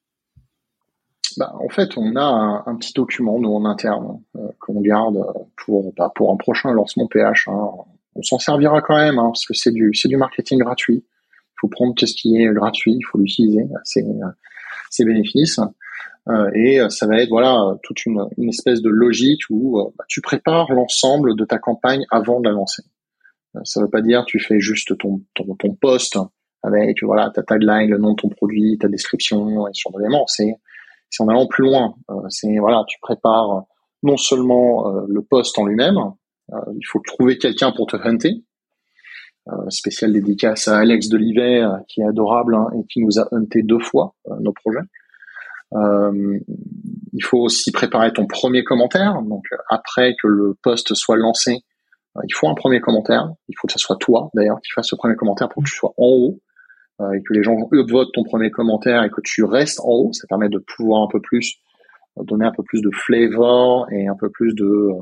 En fait, on a un petit document, nous, en interne, qu'on garde pour un prochain lancement PH. On s'en servira quand même, parce que c'est du marketing gratuit. Il faut prendre ce qui est gratuit, il faut l'utiliser, ses bénéfices. Et ça va être toute une espèce de logique où tu prépares l'ensemble de ta campagne avant de la lancer. Ça veut pas dire tu fais juste ton post avec ta tagline, le nom de ton produit, ta description et ce genre d'éléments. C'est en allant plus loin. Tu prépares non seulement le post en lui-même. Il faut trouver quelqu'un pour te hunter. Spéciale dédicace à Alex Delivet, qui est adorable et qui nous a hunté 2 fois nos projets. Il faut aussi préparer ton premier commentaire. Donc après que le post soit lancé, il faut un premier commentaire. Il faut que ce soit toi d'ailleurs qui fasse ce premier commentaire pour que tu sois en haut et que les gens upvotent ton premier commentaire et que tu restes en haut. Ça permet de pouvoir un peu plus donner un peu plus de flavor et un peu plus de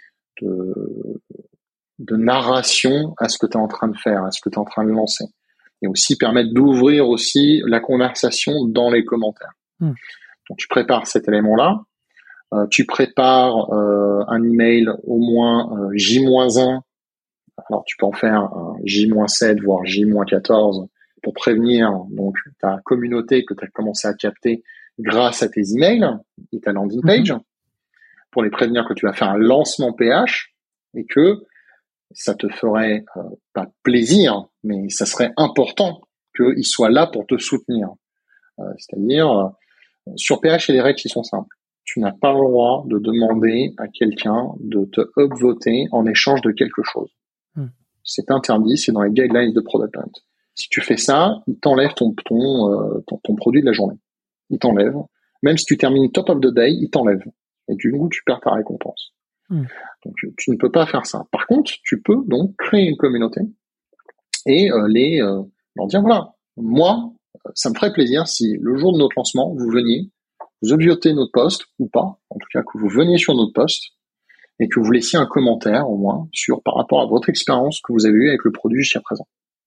narration à ce que tu es en train de faire, à ce que tu es en train de lancer. Et aussi permettre d'ouvrir aussi la conversation dans les commentaires. Donc tu prépares cet élément-là. Tu prépares un email au moins J-1. Alors tu peux en faire un J-7 voire J-14 pour prévenir donc ta communauté que tu as commencé à capter grâce à tes emails et ta landing page, pour les prévenir que tu vas faire un lancement PH et que ça te ferait pas plaisir, mais ça serait important qu'ils soient là pour te soutenir. C'est-à-dire, sur PH, il y a des règles qui sont simples. Tu n'as pas le droit de demander à quelqu'un de te upvoter en échange de quelque chose. C'est interdit, c'est dans les guidelines de Product Hunt. Si tu fais ça, il t'enlève ton produit de la journée. Il t'enlève. Même si tu termines top of the day, il t'enlève. Et du coup, tu perds ta récompense. Donc, tu ne peux pas faire ça. Par contre, tu peux donc créer une communauté et leur dire, voilà, moi, ça me ferait plaisir si le jour de notre lancement, vous veniez, vous upvotez notre post, ou pas, en tout cas que vous veniez sur notre post, et que vous laissiez un commentaire au moins par rapport à votre expérience que vous avez eue avec le produit jusqu'à présent.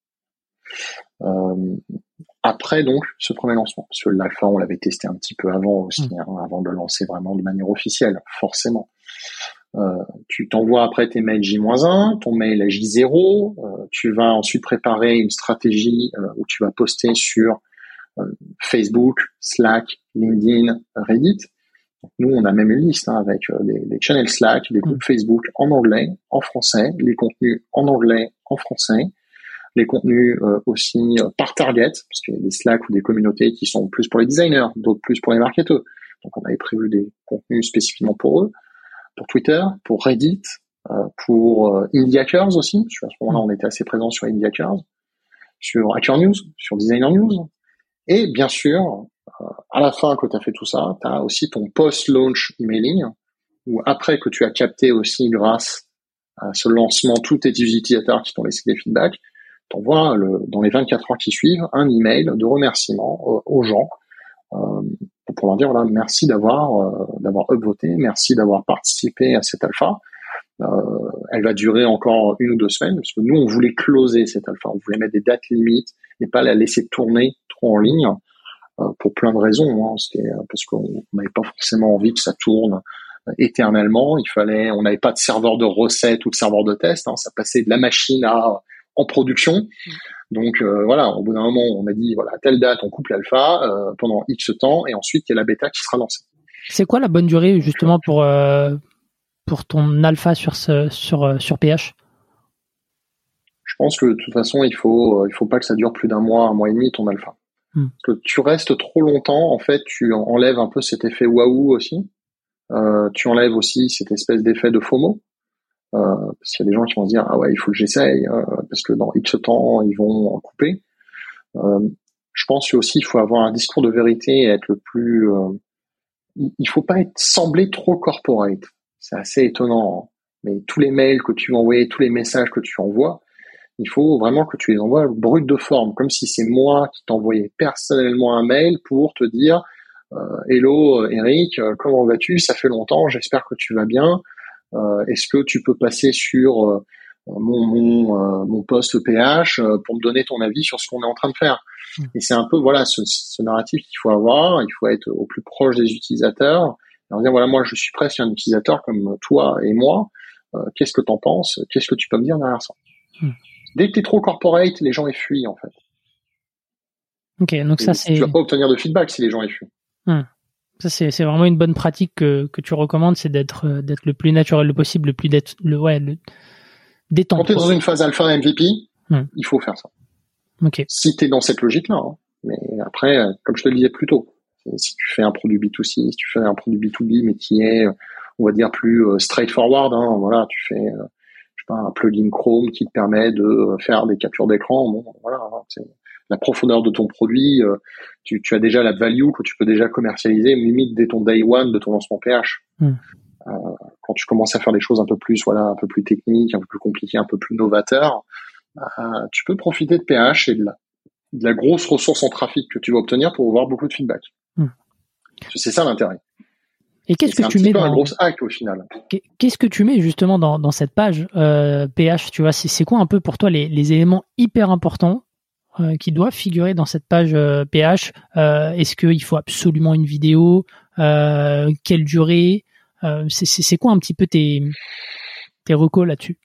Après donc ce premier lancement, parce que l'alpha on l'avait testé un petit peu avant aussi, avant de le lancer vraiment de manière officielle, forcément. Tu t'envoies après tes mails J-1, ton mail à J0, tu vas ensuite préparer une stratégie où tu vas poster sur Facebook, Slack, LinkedIn, Reddit. Donc, nous, on a même une liste avec des channels Slack, des groupes Facebook en anglais, en français, les contenus en anglais, en français, les contenus aussi par target, parce qu'il y a des Slack ou des communautés qui sont plus pour les designers, d'autres plus pour les marketeurs. Donc, on avait prévu des contenus spécifiquement pour eux, pour Twitter, pour Reddit, pour Indie Hackers aussi, parce qu'à ce moment-là, on était assez présent sur Indie Hackers, sur Hacker News, sur Designer News, et bien sûr, à la fin que tu as fait tout ça, tu as aussi ton post-launch emailing, où après que tu as capté aussi grâce à ce lancement tous tes utilisateurs qui t'ont laissé des feedbacks, t'envoies dans les 24 heures qui suivent un email de remerciement aux gens pour leur dire voilà, merci d'avoir upvoté, merci d'avoir participé à cette alpha. Elle va durer encore 1 ou 2 semaines parce que nous on voulait closer cette alpha, on voulait mettre des dates limites et pas la laisser tourner trop en ligne pour plein de raisons. C'était parce qu'on n'avait pas forcément envie que ça tourne éternellement. On n'avait pas de serveur de recettes ou de serveur de test. Ça passait de la machine en production. Donc au bout d'un moment, on a dit à telle date, on coupe l'alpha pendant X temps et ensuite il y a la bêta qui sera lancée. C'est quoi la bonne durée justement pour ton alpha sur PH? Je pense que de toute façon, il faut pas que ça dure plus d'1 mois, 1 mois et demi ton alpha. Parce que tu restes trop longtemps, en fait, tu enlèves un peu cet effet waouh aussi. Tu enlèves aussi cette espèce d'effet de FOMO. Parce qu'il y a des gens qui vont se dire ah ouais, il faut que j'essaye parce que dans X temps ils vont couper. Je pense que aussi il faut avoir un discours de vérité et être le plus. Il faut pas sembler trop corporate. C'est assez étonnant, mais tous les mails que tu vas envoyer, tous les messages que tu envoies, il faut vraiment que tu les envoies brut de forme, comme si c'est moi qui t'envoyais personnellement un mail pour te dire hello Eric, comment vas-tu? Ça fait longtemps, j'espère que tu vas bien. Est-ce que tu peux passer sur mon post PH pour me donner ton avis sur ce qu'on est en train de faire? Et c'est un peu ce narratif qu'il faut avoir. Il faut être au plus proche des utilisateurs et leur dire voilà, moi je suis presque un utilisateur comme toi et moi. Qu'est-ce que t'en penses? Qu'est-ce que tu peux me dire derrière ça? Dès que t'es trop corporate, les gens ils fuient en fait. Ok, donc ça c'est. Tu vas pas obtenir de feedback si les gens ils fuient. Ça, c'est vraiment une bonne pratique que tu recommandes, c'est d'être le plus naturel possible, le plus détente. Quand tu es dans une phase alpha MVP, il faut faire ça. Okay. Si tu es dans cette logique-là. Hein. Mais après, comme je te le disais plus tôt, si tu fais un produit B2C, si tu fais un produit B2B, mais qui est, on va dire, plus straightforward, hein, voilà, tu fais, je sais pas, un plugin Chrome qui te permet de faire des captures d'écran, bon, voilà, hein, c'est la profondeur de ton produit, tu as déjà la value que tu peux déjà commercialiser, limite dès ton day one de ton lancement PH. Quand tu commences à faire des choses un peu plus, voilà, un peu plus techniques, un peu plus compliquées, un peu plus novateurs, tu peux profiter de PH et de la grosse ressource en trafic que tu vas obtenir pour avoir beaucoup de feedback. C'est ça l'intérêt. Et qu'est-ce que tu mets un gros hack au final. Qu'est-ce que tu mets justement dans cette page PH, tu vois, c'est quoi un peu pour toi les éléments hyper importants qui doivent figurer dans cette page PH? Est-ce qu'il faut absolument une vidéo? Quelle durée? C'est quoi un petit peu tes recos là-dessus?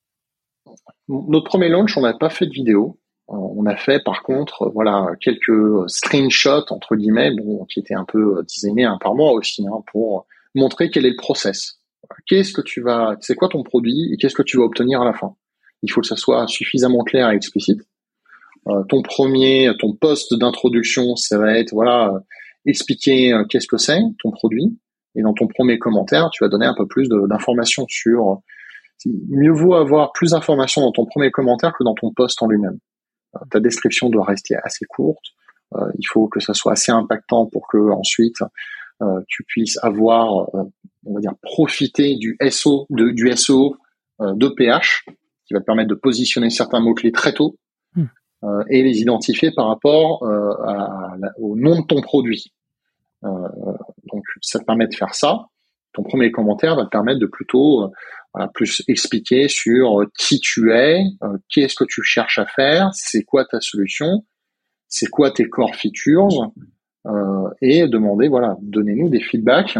Notre premier launch, on n'a pas fait de vidéo. On a fait par contre, voilà, quelques screenshots entre guillemets, bon, qui étaient un peu designés par moi aussi, hein, pour montrer quel est le process. C'est quoi ton produit et qu'est-ce que tu vas obtenir à la fin. Il faut que ça soit suffisamment clair et explicite. Ton post d'introduction, ça va être, voilà, expliquer qu'est-ce que c'est ton produit. Et dans ton premier commentaire, tu vas donner un peu plus d'informations sur. Mieux vaut avoir plus d'informations dans ton premier commentaire que dans ton post en lui-même. Ta description doit rester assez courte. Il faut que ça soit assez impactant pour que ensuite tu puisses avoir, on va dire, profiter du SEO de PH, qui va te permettre de positionner certains mots-clés très tôt et les identifier par rapport au nom de ton produit. Donc, ça te permet de faire ça. Ton premier commentaire va te permettre de plutôt plus expliquer sur qui tu es, qu'est-ce que tu cherches à faire, c'est quoi ta solution, c'est quoi tes core features, et demander, voilà, donnez-nous des feedbacks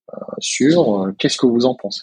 sur qu'est-ce que vous en pensez.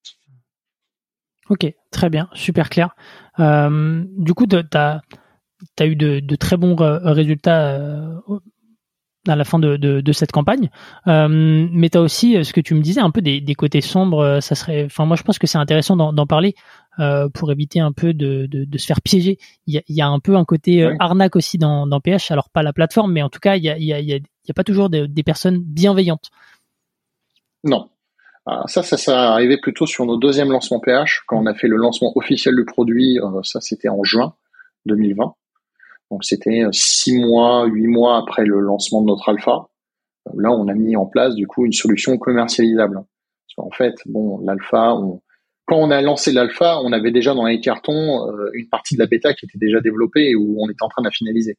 Ok, très bien, super clair. Du coup, t'as eu de très bons résultats à la fin de cette campagne, mais t'as aussi ce que tu me disais un peu des côtés sombres. Ça serait, enfin moi je pense que c'est intéressant d'en parler pour éviter un peu de se faire piéger. Il y a un peu un côté arnaque aussi dans PH, alors pas la plateforme, mais en tout cas il y a pas toujours des personnes bienveillantes. Non, ça arrivé plutôt sur nos deuxième lancement PH quand on a fait le lancement officiel du produit. Ça c'était en juin 2020. Donc c'était 6 mois, 8 mois après le lancement de notre alpha. Là, on a mis en place du coup une solution commercialisable. Parce qu'en fait, bon, l'alpha, quand on a lancé l'alpha, on avait déjà dans les cartons une partie de la bêta qui était déjà développée et où on était en train de la finaliser.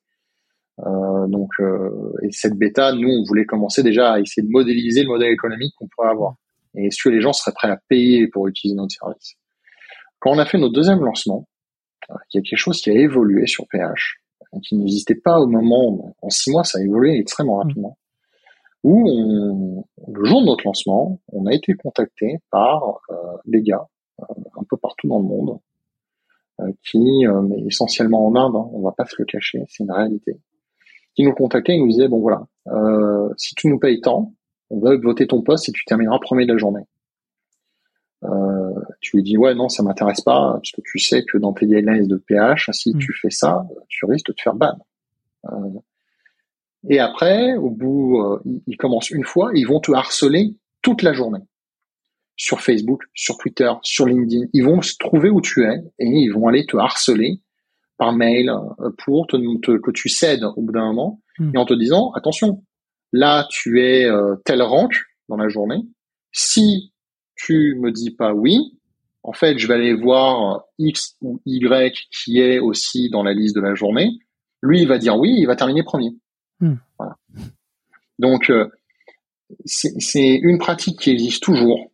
Et cette bêta, nous, on voulait commencer déjà à essayer de modéliser le modèle économique qu'on pourrait avoir. Et est-ce que les gens seraient prêts à payer pour utiliser notre service? Quand on a fait notre deuxième lancement, il y a quelque chose qui a évolué sur PH, qui n'existait pas au moment, en 6 mois, ça a évolué extrêmement rapidement, où le jour de notre lancement, on a été contacté par des gars un peu partout dans le monde, mais essentiellement en Inde, hein, on va pas se le cacher, c'est une réalité, qui nous contactaient et nous disaient, bon voilà, si tu nous payes tant, on va voter ton poste et tu termineras premier de la journée. Tu lui dis ouais non ça m'intéresse pas parce que tu sais que dans tes guidelines de PH si tu fais ça tu risques de te faire ban. Et après au bout ils commencent une fois ils vont te harceler toute la journée sur Facebook, sur Twitter, sur LinkedIn. Ils vont se trouver où tu es et ils vont aller te harceler par mail pour que tu cèdes au bout d'un moment et en te disant attention là tu es tel rank dans la journée, si tu me dis pas oui, en fait, je vais aller voir X ou Y qui est aussi dans la liste de la journée. Lui, il va dire oui, il va terminer premier. Voilà. Donc, c'est une pratique qui existe toujours.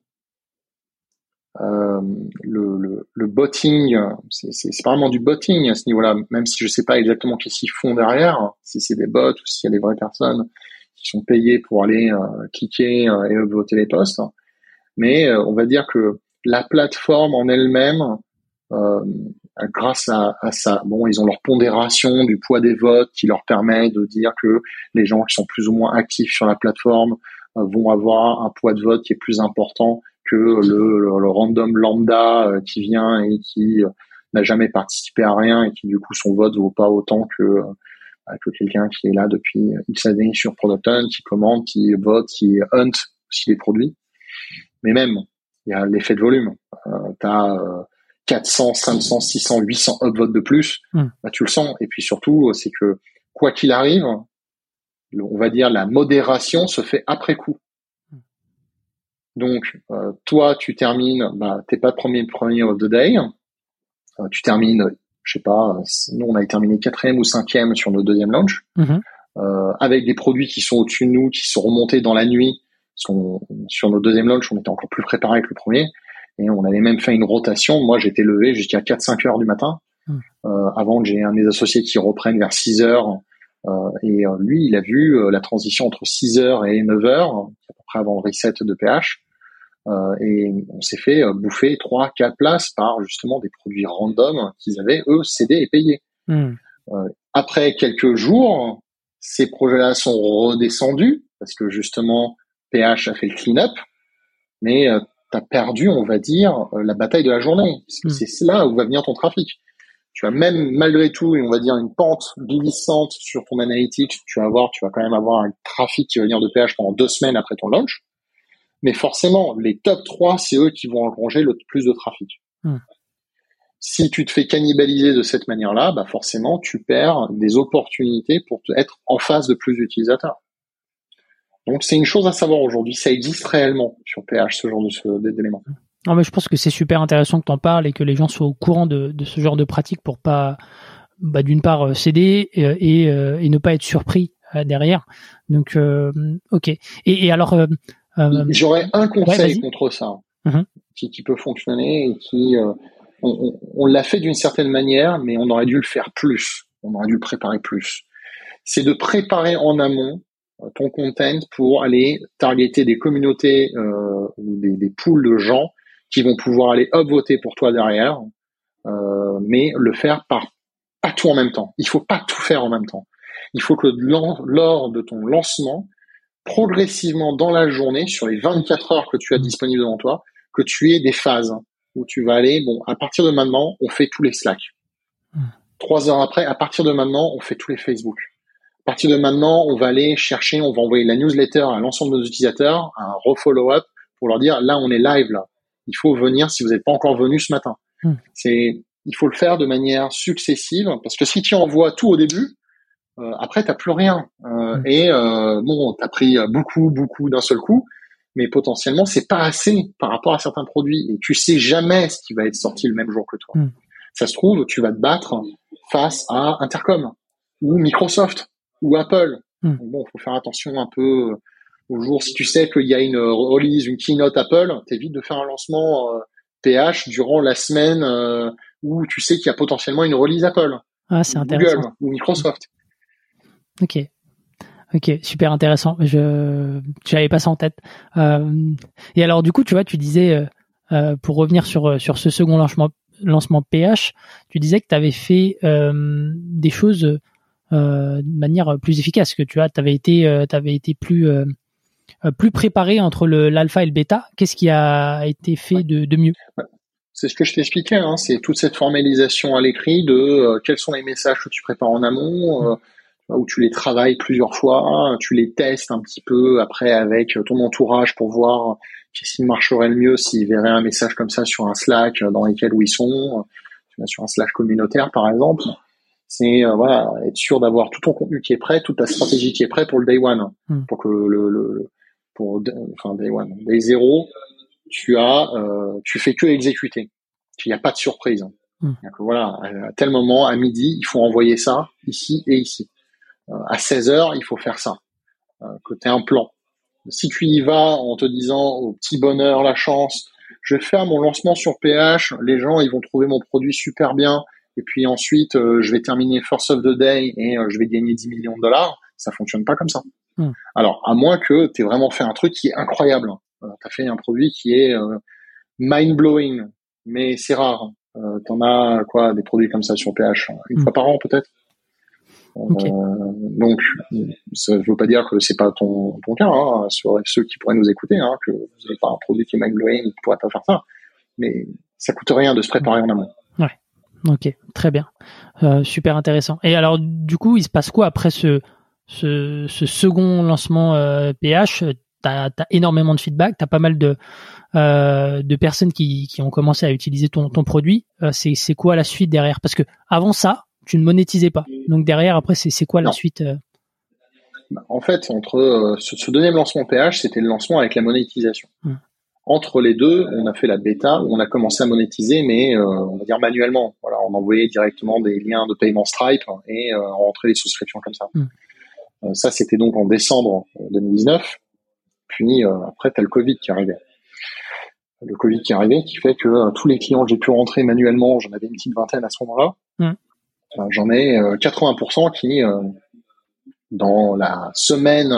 Le botting, c'est pas vraiment du botting à ce niveau-là, même si je sais pas exactement qu'est-ce qu'ils font derrière, si c'est des bots ou s'il y a des vraies personnes qui sont payées pour aller cliquer et voter les posts. Mais on va dire que la plateforme en elle-même, grâce à ça, bon, ils ont leur pondération du poids des votes qui leur permet de dire que les gens qui sont plus ou moins actifs sur la plateforme vont avoir un poids de vote qui est plus important que le random lambda qui vient et qui n'a jamais participé à rien et qui du coup son vote vaut pas autant que quelqu'un qui est là depuis X années sur Product Hunt, qui commande, qui vote, qui hunt aussi les produits. Mais même, il y a l'effet de volume. T'as 400, 500, 600, 800 upvotes de plus, bah, tu le sens. Et puis surtout, c'est que quoi qu'il arrive, on va dire la modération se fait après coup. Donc, toi, tu termines, bah, t'es pas premier of the day. Tu termines, je sais pas, nous on avait terminé 4e ou 5e sur nos deuxième launch, avec des produits qui sont au-dessus de nous, qui sont remontés dans la nuit. Sur nos deuxième launch, on était encore plus préparé que le premier. Et on avait même fait une rotation. Moi, j'étais levé jusqu'à 4-5 heures du matin, avant que j'ai un des associés qui reprenne vers 6 heures. Et lui, il a vu la transition entre 6 heures et 9 heures, à peu près avant le reset de pH. Et on s'est fait bouffer 3-4 places par justement des produits random qu'ils avaient, eux, cédés et payés. Après quelques jours, ces projets-là sont redescendus parce que justement, pH a fait le clean-up, mais tu as perdu, on va dire, la bataille de la journée. Parce que c'est là où va venir ton trafic. Tu as même, malgré tout, et on va dire une pente glissante sur ton analytics, tu vas quand même avoir un trafic qui va venir de pH pendant 2 semaines après ton launch. Mais forcément, les top 3, c'est eux qui vont engranger le plus de trafic. Si tu te fais cannibaliser de cette manière-là, bah forcément, tu perds des opportunités pour être en face de plus d'utilisateurs. Donc, c'est une chose à savoir aujourd'hui. Ça existe réellement sur PH, ce genre d'éléments. Non, mais je pense que c'est super intéressant que tu en parles et que les gens soient au courant de ce genre de pratique pour pas, d'une part, céder et ne pas être surpris derrière. Donc, ok. Et alors... J'aurais un conseil contre ça qui peut fonctionner et qui on l'a fait d'une certaine manière, mais on aurait dû le faire plus. On aurait dû le préparer plus. C'est de préparer en amont ton content pour aller targeter des communautés ou des pools de gens qui vont pouvoir aller upvoter pour toi derrière, mais le faire pas tout en même temps. Il faut pas tout faire en même temps. Il faut que lors de ton lancement, progressivement dans la journée, sur les 24 heures que tu as disponibles devant toi, que tu aies des phases où tu vas aller, bon, à partir de maintenant, on fait tous les Slack. 3 heures après, à partir de maintenant, on fait tous les Facebook. À partir de maintenant, on va aller chercher, on va envoyer la newsletter à l'ensemble de nos utilisateurs, un refollow-up pour leur dire, là, on est live, là. Il faut venir si vous n'êtes pas encore venu ce matin. Il faut le faire de manière successive, parce que si tu envoies tout au début, après, t'as plus rien. Bon, t'as pris beaucoup d'un seul coup, mais potentiellement, c'est pas assez par rapport à certains produits. Et tu sais jamais ce qui va être sorti le même jour que toi. Ça se trouve, tu vas te battre face à Intercom, ou Microsoft, ou Apple. Donc bon, faut faire attention un peu au jour. Si tu sais qu'il y a une release, une keynote Apple, t'évites de faire un lancement PH durant la semaine où tu sais qu'il y a potentiellement une release Apple, c'est ou intéressant. Google, ou Microsoft. Ok, super intéressant. J'avais pas ça en tête. Et alors du coup, tu vois, tu disais pour revenir sur ce second lancement PH, tu disais que tu avais fait des choses de manière plus efficace, que tu vois, t'avais été plus préparé entre l'alpha et le bêta. Qu'est-ce qui a été fait de mieux? C'est ce que je t'expliquais, hein, c'est toute cette formalisation à l'écrit de quels sont les messages que tu prépares en amont, où tu les travailles plusieurs fois, tu les testes un petit peu après avec ton entourage pour voir qu'est-ce qui marcherait le mieux s'ils verraient un message comme ça sur un Slack dans lequel où ils sont, sur un Slack communautaire par exemple. C'est être sûr d'avoir tout ton contenu qui est prêt, toute ta stratégie qui est prête pour le day one, pour que day one, day 0, tu fais que exécuter. Il n'y a pas de surprise. Donc voilà, à tel moment, à midi, il faut envoyer ça ici et ici. À 16 heures, il faut faire ça. Que tu aies un plan. Si tu y vas en te disant au petit bonheur, la chance, je vais faire mon lancement sur PH, les gens ils vont trouver mon produit super bien, et puis ensuite je vais terminer first of the day et je vais gagner 10 millions de dollars, ça fonctionne pas comme ça. Alors, à moins que tu aies vraiment fait un truc qui est incroyable. Tu as fait un produit qui est mind-blowing, mais c'est rare. T'en as des produits comme ça sur PH une fois par an peut-être? Okay. Donc, ça ne veut pas dire que c'est pas ton cas, hein, sur ceux qui pourraient nous écouter, hein, que vous n'avez pas un produit qui est mind-blowing, qui ne pourrait pas faire ça. Mais ça coûte rien de se préparer en amont. Ouais. Ok, très bien. Super intéressant. Et alors, du coup, il se passe quoi après ce second lancement PH? T'as énormément de feedback, t'as pas mal de personnes qui ont commencé à utiliser ton produit. C'est quoi la suite derrière? Parce que avant ça, tu ne monétisais pas. Donc derrière, après, c'est quoi la suite? En fait, entre ce deuxième lancement PH, c'était le lancement avec la monétisation. Entre les deux, on a fait la bêta où on a commencé à monétiser, mais on va dire manuellement. Voilà, on envoyait directement des liens de paiement Stripe et on rentrait les souscriptions comme ça. Ça, c'était donc en décembre 2019. Puis après, t'as le Covid qui arrivait. Le Covid qui arrivait, qui fait que tous les clients que j'ai pu rentrer manuellement, j'en avais une petite vingtaine à ce moment-là, j'en ai 80% qui, dans la semaine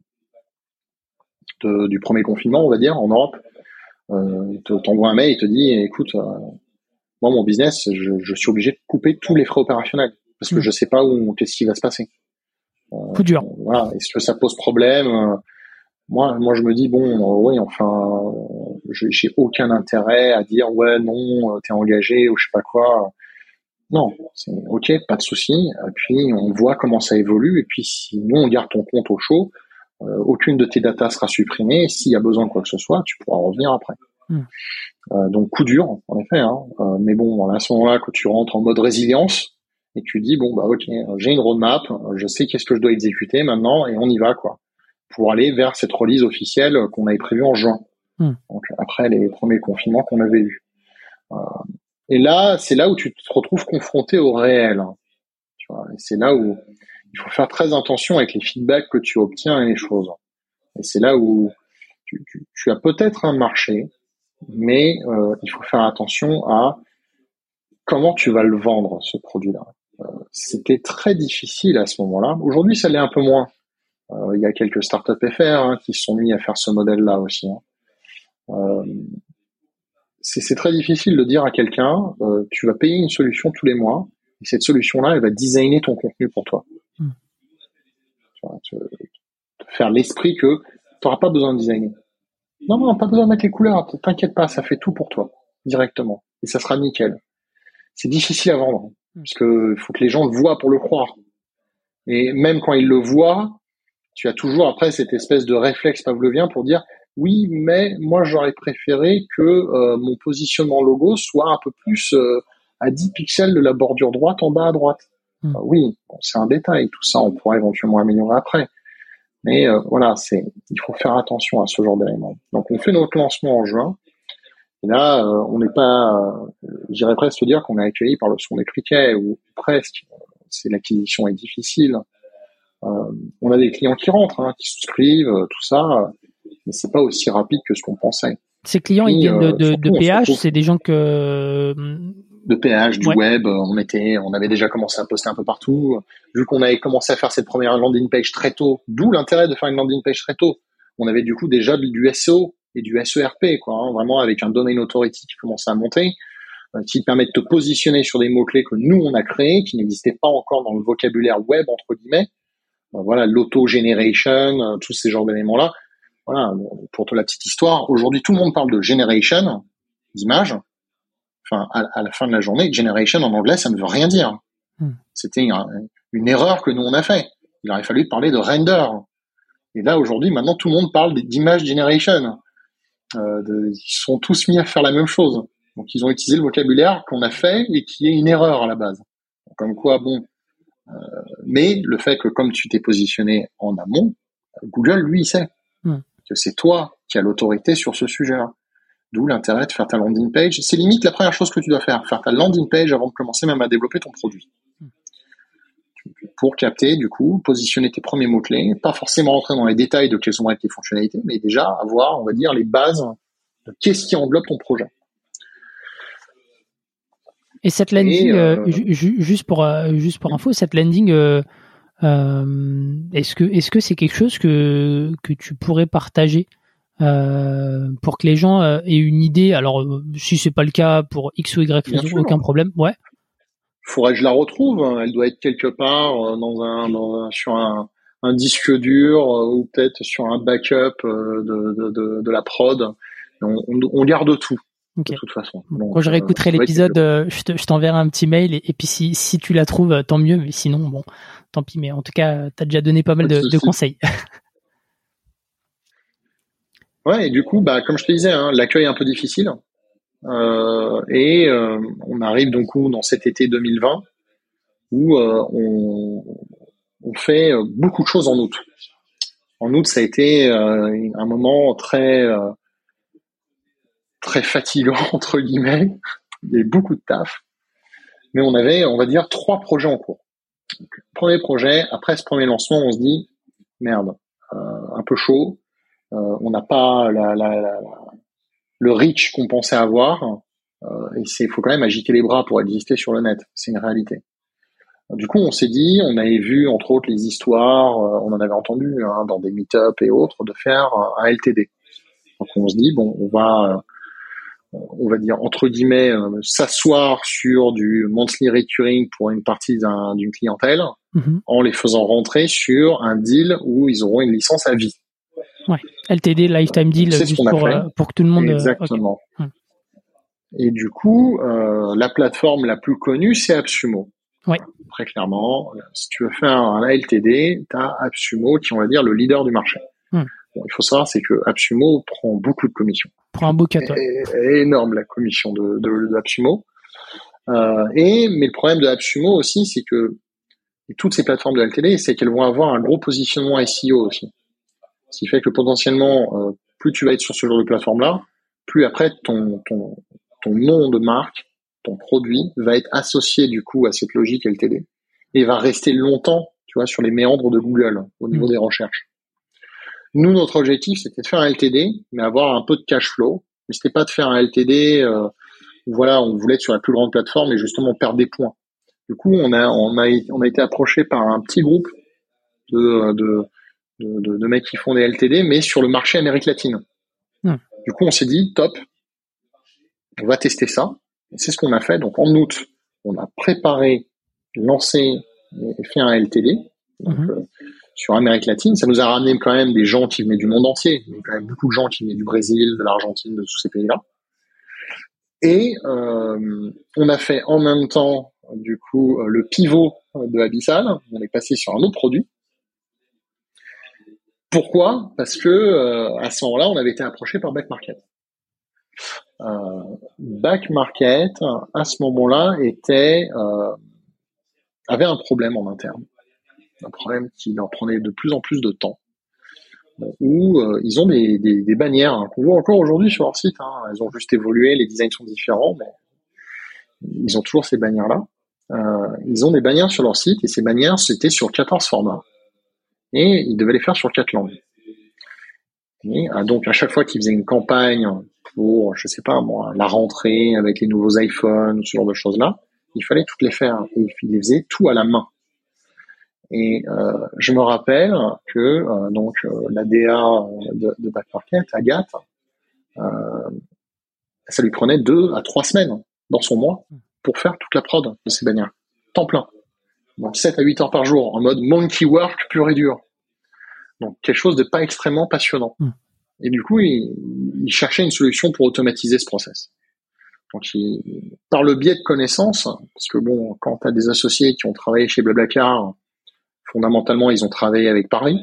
du premier confinement, on va dire, en Europe, t'envoie un mail et te dit, écoute, moi, mon business, je suis obligé de couper tous les frais opérationnels parce que je sais pas qu'est-ce qui va se passer. Coup dur. Voilà. Est-ce que ça pose problème? Moi, je me dis oui, enfin, j'ai aucun intérêt à dire ouais, non, t'es engagé ou je sais pas quoi. Non, c'est ok, pas de souci. Et puis on voit comment ça évolue. Et puis si nous on garde ton compte au chaud, aucune de tes datas sera supprimée. Et s'il y a besoin de quoi que ce soit, tu pourras revenir après. Donc coup dur, en effet. Hein. Mais bon, à ce moment-là, quand tu rentres en mode résilience et tu dis bon bah ok, j'ai une roadmap, je sais qu'est-ce que je dois exécuter maintenant et on y va quoi. Pour aller vers cette release officielle qu'on avait prévue en juin. Donc après les premiers confinements qu'on avait eus. Et là, c'est là où tu te retrouves confronté au réel. Tu vois, et c'est là où il faut faire très attention avec les feedbacks que tu obtiens et les choses. Et c'est là où tu as peut-être un marché, mais il faut faire attention à comment tu vas le vendre, ce produit-là. C'était très difficile à ce moment-là. Aujourd'hui, ça l'est un peu moins. Il y a quelques startups FR qui se sont mis à faire ce modèle-là aussi. C'est très difficile de dire à quelqu'un, tu vas payer une solution tous les mois, et cette solution-là, elle va designer ton contenu pour toi. Tu vois, te faire l'esprit que tu n'auras pas besoin de designer. Non, pas besoin de mettre les couleurs, t'inquiète pas, ça fait tout pour toi, directement. Et ça sera nickel. C'est difficile à vendre, parce que faut que les gens le voient pour le croire. Et même quand ils le voient, tu as toujours après cette espèce de réflexe pavlovien pour dire oui, mais moi j'aurais préféré que mon positionnement logo soit un peu plus à 10 pixels de la bordure droite en bas à droite. Oui, bon, c'est un détail, tout ça on pourra éventuellement améliorer après. Mais voilà, il faut faire attention à ce genre d'éléments. Donc on fait notre lancement en juin. Et là, on n'est pas, j'irais presque dire qu'on est accueilli par ce qu'on expliquait, ou presque. C'est l'acquisition est difficile. On a des clients qui rentrent, qui souscrivent, tout ça, mais c'est pas aussi rapide que ce qu'on pensait. Ces clients, ils viennent de PH, c'est des gens de PH, du web, on avait déjà commencé à poster un peu partout. Vu qu'on avait commencé à faire cette première landing page très tôt, d'où l'intérêt de faire une landing page très tôt. On avait du coup déjà du SEO et du SERP, quoi, vraiment avec un domain authority qui commençait à monter, qui permet de te positionner sur des mots-clés que nous on a créés, qui n'existaient pas encore dans le vocabulaire web entre guillemets. Voilà, l'auto-generation, tous ces genres d'éléments-là. Voilà, pour la petite histoire, aujourd'hui tout le monde parle de generation d'images. Enfin, à la fin de la journée, generation en anglais, ça ne veut rien dire. C'était une erreur que nous on a fait. Il aurait fallu parler de render. Et là aujourd'hui, maintenant tout le monde parle d'image generation. Ils sont tous mis à faire la même chose. Donc ils ont utilisé le vocabulaire qu'on a fait et qui est une erreur à la base. Comme quoi, bon. Mais le fait que comme tu t'es positionné en amont, Google, lui, il sait que c'est toi qui as l'autorité sur ce sujet-là. D'où l'intérêt de faire ta landing page. C'est limite la première chose que tu dois faire ta landing page avant de commencer même à développer ton produit. Pour capter, du coup, positionner tes premiers mots-clés, pas forcément rentrer dans les détails de quelles vont être les fonctionnalités, mais déjà avoir, on va dire, les bases de qu'est-ce qui englobe ton projet. Et cette landing, juste pour info, cette landing, est-ce que c'est quelque chose que tu pourrais partager pour que les gens aient une idée? Alors, si c'est pas le cas pour X ou Y raison, aucun problème. Ouais. faudrait que je la retrouve. Elle doit être quelque part sur un disque dur ou peut-être sur un backup de la prod. On garde tout. Okay. De toute façon. Donc, quand je réécouterai l'épisode, je t'enverrai un petit mail et puis si tu la trouves, tant mieux. Mais sinon, bon, tant pis. Mais en tout cas, t'as déjà donné pas mal de conseils. Ouais, et du coup, comme je te disais, l'accueil est un peu difficile. On arrive donc dans cet été 2020 où on fait beaucoup de choses en août. En août, ça a été un moment très fatigant entre guillemets. Il y avait beaucoup de taf, mais on avait, on va dire, 3 projets en cours. Donc, premier projet, après ce premier lancement, on se dit merde, un peu chaud. On n'a pas le reach qu'on pensait avoir. Il faut quand même agiter les bras pour exister sur le net. C'est une réalité. Du coup, on s'est dit, on avait vu entre autres les histoires, on en avait entendu dans des meet-up et autres, de faire un LTD. Donc on se dit, bon, on va dire entre guillemets s'asseoir sur du monthly recurring pour une partie d'une clientèle, en les faisant rentrer sur un deal où ils auront une licence à vie. Ouais, LTD, lifetime deal, c'est juste pour que tout le monde. Exactement. Okay. Et du coup, la plateforme la plus connue, c'est AppSumo. Ouais. Très clairement, si tu veux faire un LTD, tu as AppSumo qui est, on va dire, le leader du marché. Bon, il faut savoir, c'est que AppSumo prend beaucoup de commissions. Prend un beau cut. Énorme la commission de AppSumo. Mais le problème de AppSumo aussi, c'est que toutes ces plateformes de LTD, c'est qu'elles vont avoir un gros positionnement SEO aussi. Ce qui fait que potentiellement, plus tu vas être sur ce genre de plateforme-là, plus après ton nom de marque, ton produit va être associé du coup à cette logique LTD et va rester longtemps, tu vois, sur les méandres de Google au niveau des recherches. Nous, notre objectif, c'était de faire un LTD, mais avoir un peu de cash flow. Mais c'était pas de faire un LTD, voilà, on voulait être sur la plus grande plateforme et justement perdre des points. Du coup, on a été approché par un petit groupe de mecs qui font des LTD, mais sur le marché Amérique latine. Du coup, on s'est dit, top, on va tester ça. Et c'est ce qu'on a fait. Donc, en août, on a préparé, lancé et fait un LTD. Donc, sur Amérique latine, ça nous a ramené quand même des gens qui venaient du monde entier. Il y a quand même beaucoup de gens qui venaient du Brésil, de l'Argentine, de tous ces pays-là. Et on a fait en même temps, du coup, le pivot de Abyssal. On est passé sur un autre produit. Pourquoi ? Parce que à ce moment-là, on avait été approché par Back Market. Back Market, à ce moment-là, avait un problème en interne. Un problème qui leur prenait de plus en plus de temps. Où ils ont des bannières qu'on voit encore aujourd'hui sur leur site. Elles ont juste évolué, les designs sont différents, mais ils ont toujours ces bannières-là. Ils ont des bannières sur leur site, et ces bannières, c'était sur 14 formats. Et ils devaient les faire sur 4 langues. Et donc, à chaque fois qu'ils faisaient une campagne pour, je sais pas moi, la rentrée avec les nouveaux iPhones, ce genre de choses-là, il fallait toutes les faire. Et ils les faisaient tout à la main. Et je me rappelle que la DA de Back Market, Agathe, ça lui prenait 2 à 3 semaines dans son mois pour faire toute la prod de ces bannières. Temps plein. Donc 7 à 8 heures par jour, en mode monkey work pur et dur. Donc quelque chose de pas extrêmement passionnant. Et du coup, il cherchait une solution pour automatiser ce process. Donc par le biais de connaissances, parce que bon, quand tu as des associés qui ont travaillé chez Blablacar, fondamentalement, ils ont travaillé avec Paris.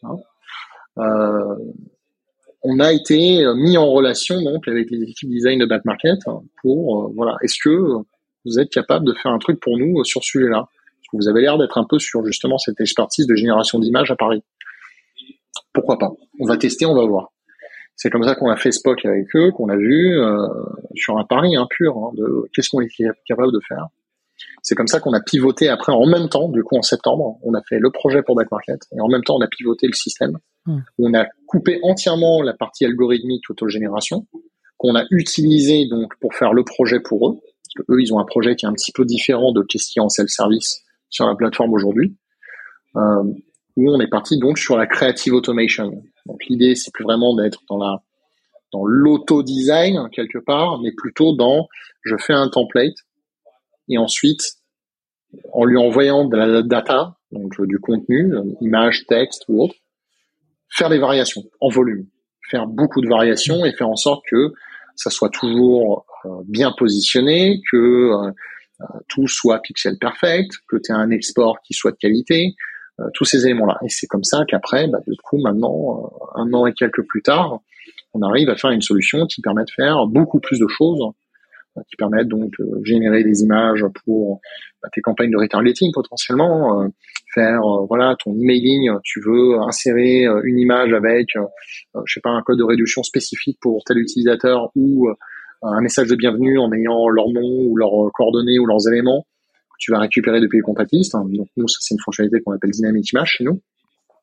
On a été mis en relation donc avec les équipes design de Back Market pour voilà, est-ce que vous êtes capable de faire un truc pour nous sur ce sujet-là ? Parce que vous avez l'air d'être un peu sur justement cette expertise de génération d'images à Paris. Pourquoi pas ? On va tester, on va voir. C'est comme ça qu'on a fait Spock avec eux, qu'on a vu sur un pari pur de qu'est-ce qu'on est capable de faire. C'est comme ça qu'on a pivoté après en même temps, du coup en septembre, on a fait le projet pour Back Market et en même temps on a pivoté le système. On a coupé entièrement la partie algorithmique autogénération qu'on a utilisé donc pour faire le projet pour eux. Parce que eux, ils ont un projet qui est un petit peu différent de ce qui est en self-service sur la plateforme aujourd'hui. Où on est parti donc sur la creative automation. Donc l'idée, c'est plus vraiment d'être dans l'auto-design quelque part, mais plutôt dans je fais un template et ensuite en lui envoyant de la data, donc du contenu, image, texte ou autre, faire des variations en volume, faire beaucoup de variations et faire en sorte que ça soit toujours bien positionné, que tout soit pixel perfect, que tu aies un export qui soit de qualité, tous ces éléments-là. Et c'est comme ça qu'après, du coup, maintenant, 1 an et quelques plus tard, on arrive à faire une solution qui permet de faire beaucoup plus de choses, qui permettent donc de générer des images pour tes campagnes de retargeting potentiellement, faire ton emailing, tu veux insérer une image avec je sais pas, un code de réduction spécifique pour tel utilisateur ou un message de bienvenue en ayant leur nom ou leurs coordonnées ou leurs éléments que tu vas récupérer depuis les contactistes. Donc nous, ça, c'est une fonctionnalité qu'on appelle Dynamic Image chez nous.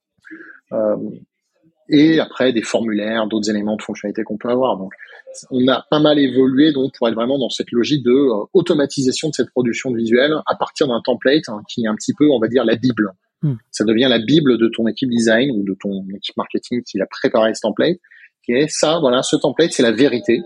Et après des formulaires, d'autres éléments de fonctionnalité qu'on peut avoir. Donc, on a pas mal évolué donc pour être vraiment dans cette logique de automatisation de cette production de visuel à partir d'un template qui est un petit peu, on va dire, la bible. Ça devient la bible de ton équipe design ou de ton équipe marketing qui a préparé ce template, qui est ça, voilà, ce template, c'est la vérité.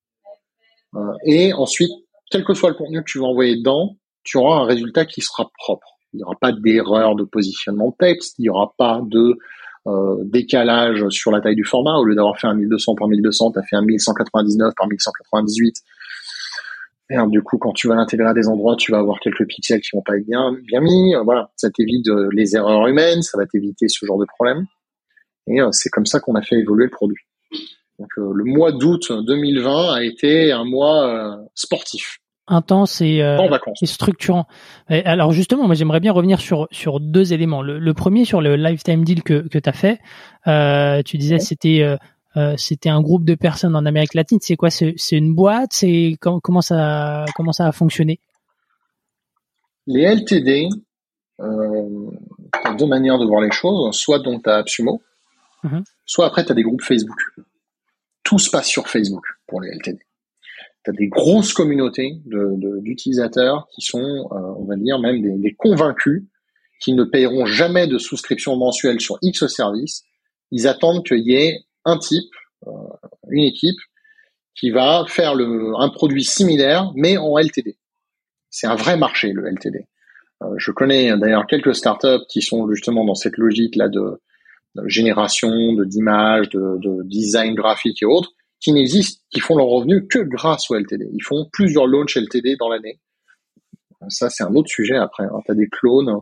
Et ensuite, quel que soit le contenu que tu vas envoyer dedans, tu auras un résultat qui sera propre. Il n'y aura pas d'erreur de positionnement de texte, il n'y aura pas de décalage sur la taille du format. Au lieu d'avoir fait un 1200 par 1200, tu as fait un 1199 par 1198. Et du coup, quand tu vas l'intégrer à des endroits, tu vas avoir quelques pixels qui vont pas être bien mis. Voilà, ça t'évite les erreurs humaines, ça va t'éviter ce genre de problème. Et c'est comme ça qu'on a fait évoluer le produit. Donc le mois d'août 2020 a été un mois sportif. Intense et structurant. Et alors justement, moi j'aimerais bien revenir sur 2 éléments. Le premier sur le lifetime deal que tu as fait. Tu disais c'était un groupe de personnes en Amérique latine. C'est quoi? C'est une boîte? C'est comment ça a fonctionné? Les LTD, t'as 2 manières de voir les choses. Soit donc t'as AppSumo, soit après t'as des groupes Facebook. Tout se passe sur Facebook pour les LTD. Tu as des grosses communautés d'utilisateurs qui sont, on va dire, même des convaincus, qui ne payeront jamais de souscription mensuelle sur X service. Ils attendent qu'il y ait un type, une équipe, qui va faire un produit similaire, mais en LTD. C'est un vrai marché, le LTD. Je connais d'ailleurs quelques startups qui sont justement dans cette logique-là de génération, d'images, de design graphique et autres, qui n'existent, qui font leur revenu que grâce au LTD. Ils font plusieurs launches LTD dans l'année. Ça, c'est un autre sujet après. Tu as des clones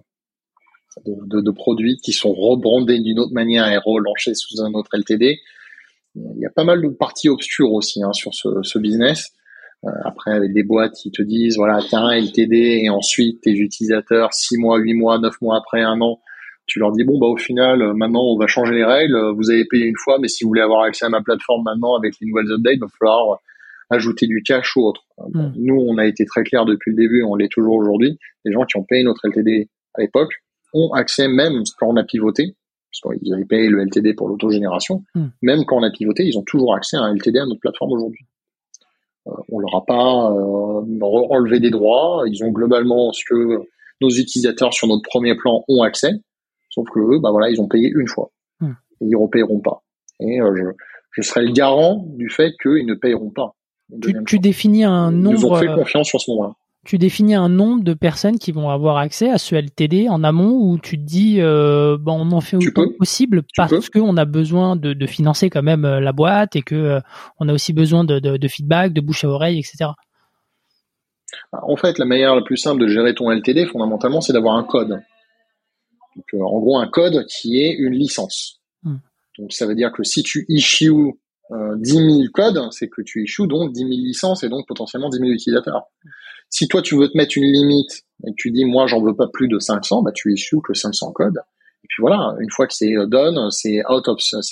de produits qui sont rebrandés d'une autre manière et relancés sous un autre LTD. Il y a pas mal de parties obscures aussi sur ce business. Après, avec des boîtes qui te disent, voilà, t'as un LTD et ensuite tes utilisateurs, 6 mois, 8 mois, 9 mois après, 1 an, tu leur dis, bon, au final, maintenant, on va changer les règles. Vous avez payé une fois, mais si vous voulez avoir accès à ma plateforme maintenant avec les nouvelles updates, il va falloir ajouter du cash ou autre. Nous, on a été très clair depuis le début, on l'est toujours aujourd'hui. Les gens qui ont payé notre LTD à l'époque ont accès, même quand on a pivoté, parce qu'ils avaient payé le LTD pour l'autogénération, même quand on a pivoté, ils ont toujours accès à un LTD à notre plateforme aujourd'hui. On leur a pas enlevé des droits. Ils ont globalement ce que nos utilisateurs sur notre premier plan ont accès. Sauf que eux, ils ont payé une fois. Et ils repayeront pas. Et je serai le garant du fait qu'ils ne payeront pas. Tu définis un nombre. Ils ont fait confiance sur ce moment-là. Tu définis un nombre de personnes qui vont avoir accès à ce LTD en amont, où tu te dis, on en fait autant que possible parce qu'on a besoin de financer quand même la boîte et que on a aussi besoin de feedback, de bouche à oreille, etc. En fait, la manière la plus simple de gérer ton LTD, fondamentalement, c'est d'avoir un code. Donc, en gros, un code qui est une licence. Donc, ça veut dire que si tu issues 10 000 codes, c'est que tu issues donc 10 000 licences et donc potentiellement 10 000 utilisateurs. Si toi, tu veux te mettre une limite et que tu dis, moi, j'en veux pas plus de 500, tu issues que 500 codes. Et puis voilà, une fois que c'est done, c'est out of stock,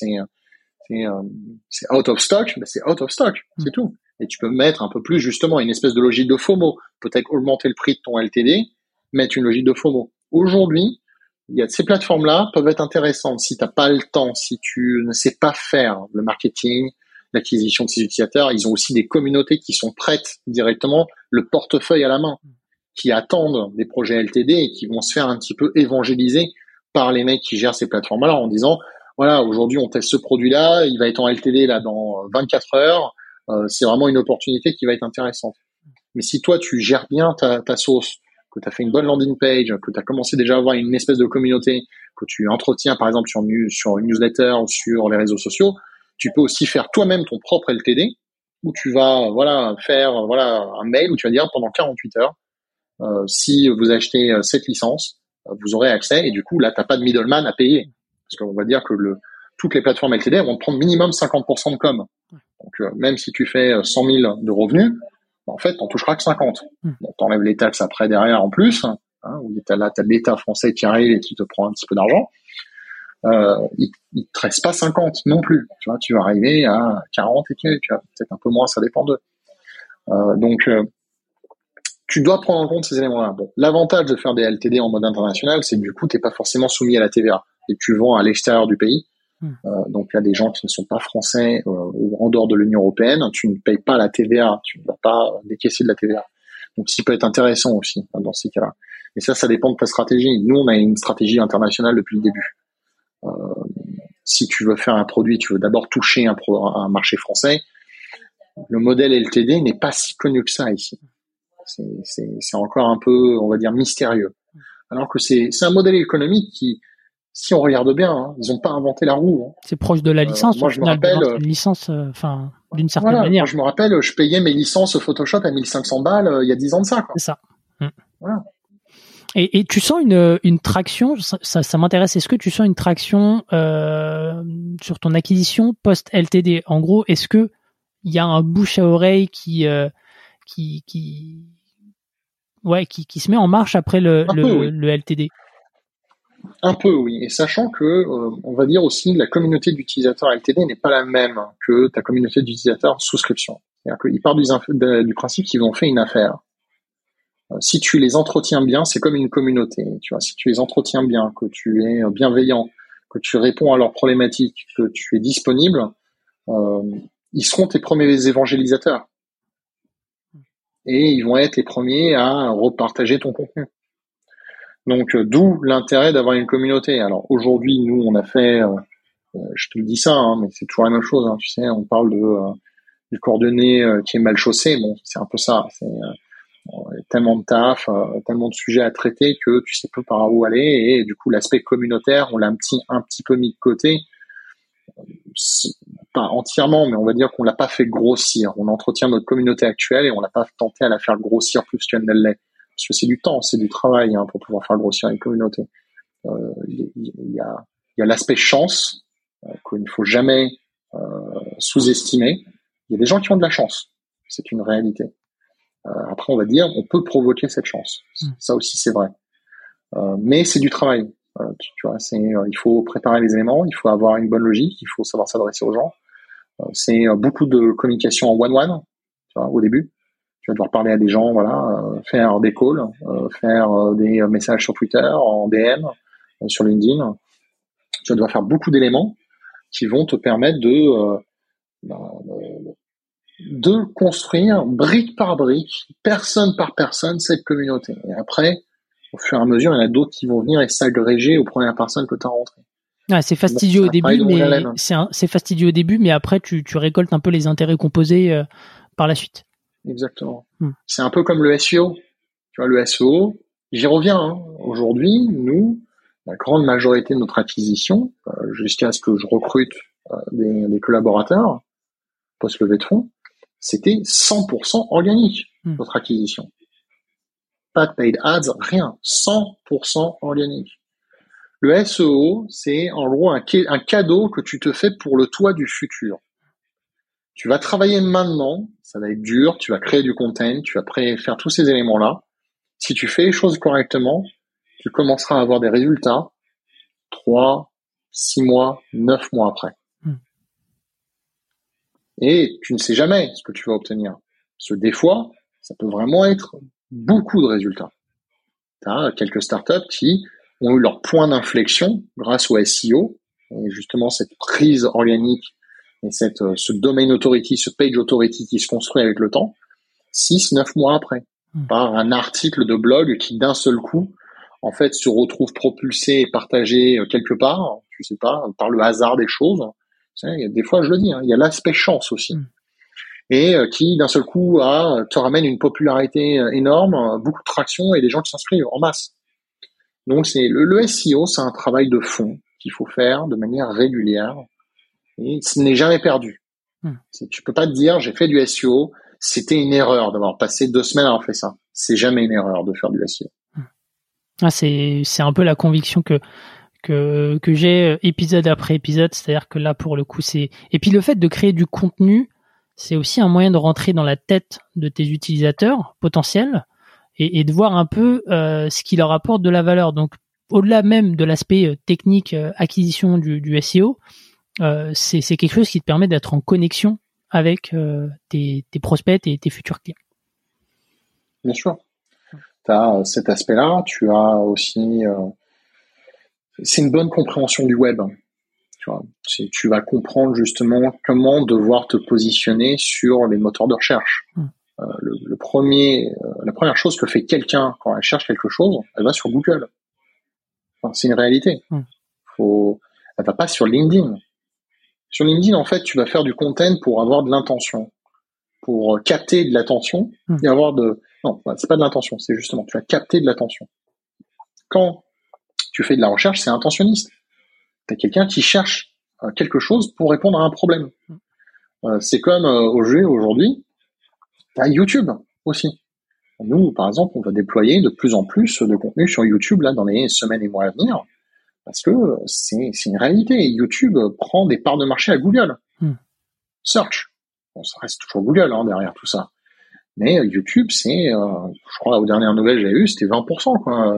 c'est out of stock, c'est tout. Et tu peux mettre un peu plus, justement, une espèce de logique de FOMO. Peut-être augmenter le prix de ton LTD, mettre une logique de FOMO. Aujourd'hui, ces plateformes-là peuvent être intéressantes si t'as pas le temps, si tu ne sais pas faire le marketing, l'acquisition de ces utilisateurs. Ils ont aussi des communautés qui sont prêtes directement, le portefeuille à la main, qui attendent des projets LTD et qui vont se faire un petit peu évangéliser par les mecs qui gèrent ces plateformes-là en disant, voilà, aujourd'hui on teste ce produit-là, il va être en LTD là dans 24 heures, c'est vraiment une opportunité qui va être intéressante. Mais si toi tu gères bien ta sauce, que tu as fait une bonne landing page, que tu as commencé déjà à avoir une espèce de communauté, que tu entretiens par exemple sur une newsletter ou sur les réseaux sociaux, tu peux aussi faire toi-même ton propre LTD où tu vas faire un mail où tu vas dire pendant 48 heures si vous achetez cette licence, vous aurez accès et du coup là t'as pas de middleman à payer parce qu'on va dire que toutes les plateformes LTD vont te prendre minimum 50% de com. Donc même si tu fais 100 000 de revenus, en fait t'en toucheras que 50. Donc t'enlèves les taxes après derrière en plus, où t'as l'État français qui arrive et qui te prend un petit peu d'argent. Il te reste pas 50 non plus. Tu vois, tu vas arriver à 40 et quelques, tu vois, peut-être un peu moins, ça dépend d'eux. Donc tu dois prendre en compte ces éléments-là. Bon, l'avantage de faire des LTD en mode international, c'est que du coup, t'es pas forcément soumis à la TVA et tu vends à l'extérieur du pays. Donc, il y a des gens qui ne sont pas français ou en dehors de l'Union européenne, tu ne payes pas la TVA, tu ne vas pas décaisser de la TVA. Donc, ça peut être intéressant aussi dans ces cas-là. Mais ça dépend de ta stratégie. Nous, on a une stratégie internationale depuis le début. Si tu veux faire un produit, tu veux d'abord toucher un marché français. Le modèle LTD n'est pas si connu que ça ici. C'est encore un peu, on va dire, mystérieux. Alors que c'est un modèle économique qui, si on regarde bien, ils n'ont pas inventé la roue. C'est proche de la licence. Moi, je me rappelle une licence, d'une certaine manière. Moi, je me rappelle, je payais mes licences Photoshop à 1500 balles il y a 10 ans de ça. Quoi. C'est ça. Voilà. Et tu sens une traction, ça m'intéresse. Est-ce que tu sens une traction sur ton acquisition post-LTD? En gros, est-ce que il y a un bouche à oreille qui se met en marche après le LTD? Un peu, oui. Et sachant que, on va dire aussi, la communauté d'utilisateurs LTD n'est pas la même que ta communauté d'utilisateurs souscription. C'est-à-dire qu'ils partent du principe qu'ils ont fait une affaire. Si tu les entretiens bien, c'est comme une communauté. Tu vois, si tu les entretiens bien, que tu es bienveillant, que tu réponds à leurs problématiques, que tu es disponible, ils seront tes premiers évangélisateurs. Et ils vont être les premiers à repartager ton contenu. Donc, d'où l'intérêt d'avoir une communauté. Alors, aujourd'hui, nous, on a fait, je te le dis ça, mais c'est toujours la même chose. Tu sais, on parle du cordonnier qui est mal chaussé. Bon, c'est un peu ça. C'est tellement de taf, tellement de sujets à traiter que tu sais peu par où aller. Et du coup, l'aspect communautaire, on l'a un petit peu mis de côté. Pas entièrement, mais on va dire qu'on l'a pas fait grossir. On entretient notre communauté actuelle et on n'a pas tenté à la faire grossir plus qu'elle ne l'est. Parce que c'est du temps, c'est du travail pour pouvoir faire grossir une communauté. Il y a l'aspect chance qu'il ne faut jamais sous-estimer. Il y a des gens qui ont de la chance, c'est une réalité. Après, on va dire, on peut provoquer cette chance. Ça aussi, c'est vrai. Mais c'est du travail. Tu vois, il faut préparer les éléments, il faut avoir une bonne logique, il faut savoir s'adresser aux gens. C'est beaucoup de communication en one-one, tu vois, au début. Tu vas devoir parler à des gens, faire des calls, faire des messages sur Twitter, en DM, sur LinkedIn. Tu vas devoir faire beaucoup d'éléments qui vont te permettre de construire brique par brique, personne par personne, cette communauté. Et après, au fur et à mesure, il y en a d'autres qui vont venir et s'agréger aux premières personnes que tu as rentrées. Ouais, c'est fastidieux au début, mais c'est fastidieux au début, mais après tu récoltes un peu les intérêts composés par la suite. Exactement. C'est un peu comme le SEO. Tu vois, le SEO, j'y reviens. Aujourd'hui, nous, la grande majorité de notre acquisition, jusqu'à ce que je recrute des collaborateurs post-levée de fonds, c'était 100% organique, notre acquisition. Pas de paid ads, rien. 100% organique. Le SEO, c'est en gros un cadeau que tu te fais pour le toi du futur. Tu vas travailler maintenant, ça va être dur, tu vas créer du content, tu vas faire tous ces éléments-là. Si tu fais les choses correctement, tu commenceras à avoir des résultats 3, 6 mois, 9 mois après. Et tu ne sais jamais ce que tu vas obtenir. Parce que des fois, ça peut vraiment être beaucoup de résultats. Tu as quelques startups qui ont eu leur point d'inflexion grâce au SEO, et justement cette prise organique et ce domain authority, ce page authority qui se construit avec le temps, 6, 9 mois après, par un article de blog qui d'un seul coup, en fait, se retrouve propulsé et partagé quelque part, je sais pas, par le hasard des choses. Des fois, je le dis, il y a l'aspect chance aussi. et qui d'un seul coup te ramène une popularité énorme, beaucoup de traction et des gens qui s'inscrivent en masse. Donc le SEO, c'est un travail de fond qu'il faut faire de manière régulière et ce n'est jamais perdu. Tu peux pas te dire j'ai fait du SEO, c'était une erreur d'avoir passé 2 semaines à avoir fait ça. C'est jamais une erreur de faire du SEO. C'est un peu la conviction que j'ai épisode après épisode, c'est-à-dire que là pour le coup et puis le fait de créer du contenu, c'est aussi un moyen de rentrer dans la tête de tes utilisateurs potentiels et de voir un peu ce qui leur apporte de la valeur. Donc au-delà même de l'aspect technique acquisition du SEO, c'est quelque chose qui te permet d'être en connexion avec tes prospects et tes futurs clients. Bien sûr. Tu as cet aspect-là, tu as aussi c'est une bonne compréhension du web. Tu vois, tu vas comprendre justement comment devoir te positionner sur les moteurs de recherche. La première chose que fait quelqu'un quand elle cherche quelque chose, elle va sur Google. Enfin, c'est une réalité. Elle va pas sur LinkedIn. Sur LinkedIn, en fait, tu vas faire du content pour avoir de l'intention, pour capter de l'attention et avoir non, c'est pas de l'intention, c'est justement, tu vas capter de l'attention. Quand tu fais de la recherche, c'est intentionniste. T'as quelqu'un qui cherche quelque chose pour répondre à un problème. C'est comme aujourd'hui, t'as YouTube aussi. Nous, par exemple, on va déployer de plus en plus de contenu sur YouTube là dans les semaines et mois à venir, parce que c'est une réalité. YouTube prend des parts de marché à Google. Search, bon, ça reste toujours Google derrière tout ça. Mais YouTube, c'est, je crois, aux dernières nouvelles que j'ai eues, c'était 20% quoi,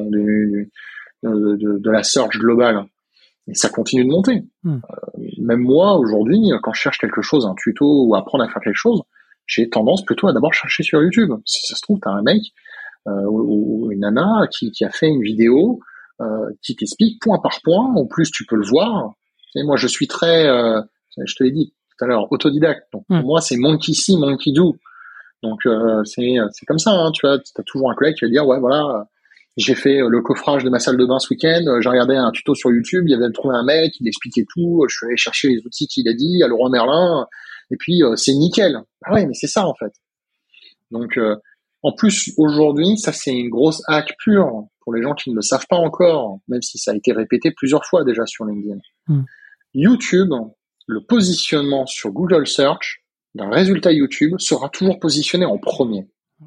de la search globale. Et ça continue de monter. Même moi, aujourd'hui, quand je cherche quelque chose, un tuto ou apprendre à faire quelque chose, j'ai tendance plutôt à d'abord chercher sur YouTube. Si ça se trouve, t'as un mec ou une nana qui a fait une vidéo qui t'explique point par point. En plus, tu peux le voir. Et moi, je suis très, je te l'ai dit tout à l'heure, autodidacte. Donc pour moi, c'est monkey see, monkey do. Donc c'est comme ça. Tu vois, t'as toujours un collègue qui va dire ouais voilà. J'ai fait le coffrage de ma salle de bain ce week-end. J'ai regardé un tuto sur YouTube. Il y avait trouvé un mec, il expliquait tout. Je suis allé chercher les outils qu'il a dit à Leroy Merlin. Et puis, c'est nickel. Ah ouais, mais c'est ça, en fait. Donc, en plus, aujourd'hui, ça, c'est une grosse hack pure pour les gens qui ne le savent pas encore, même si ça a été répété plusieurs fois déjà sur LinkedIn. YouTube, le positionnement sur Google Search d'un résultat YouTube sera toujours positionné en premier.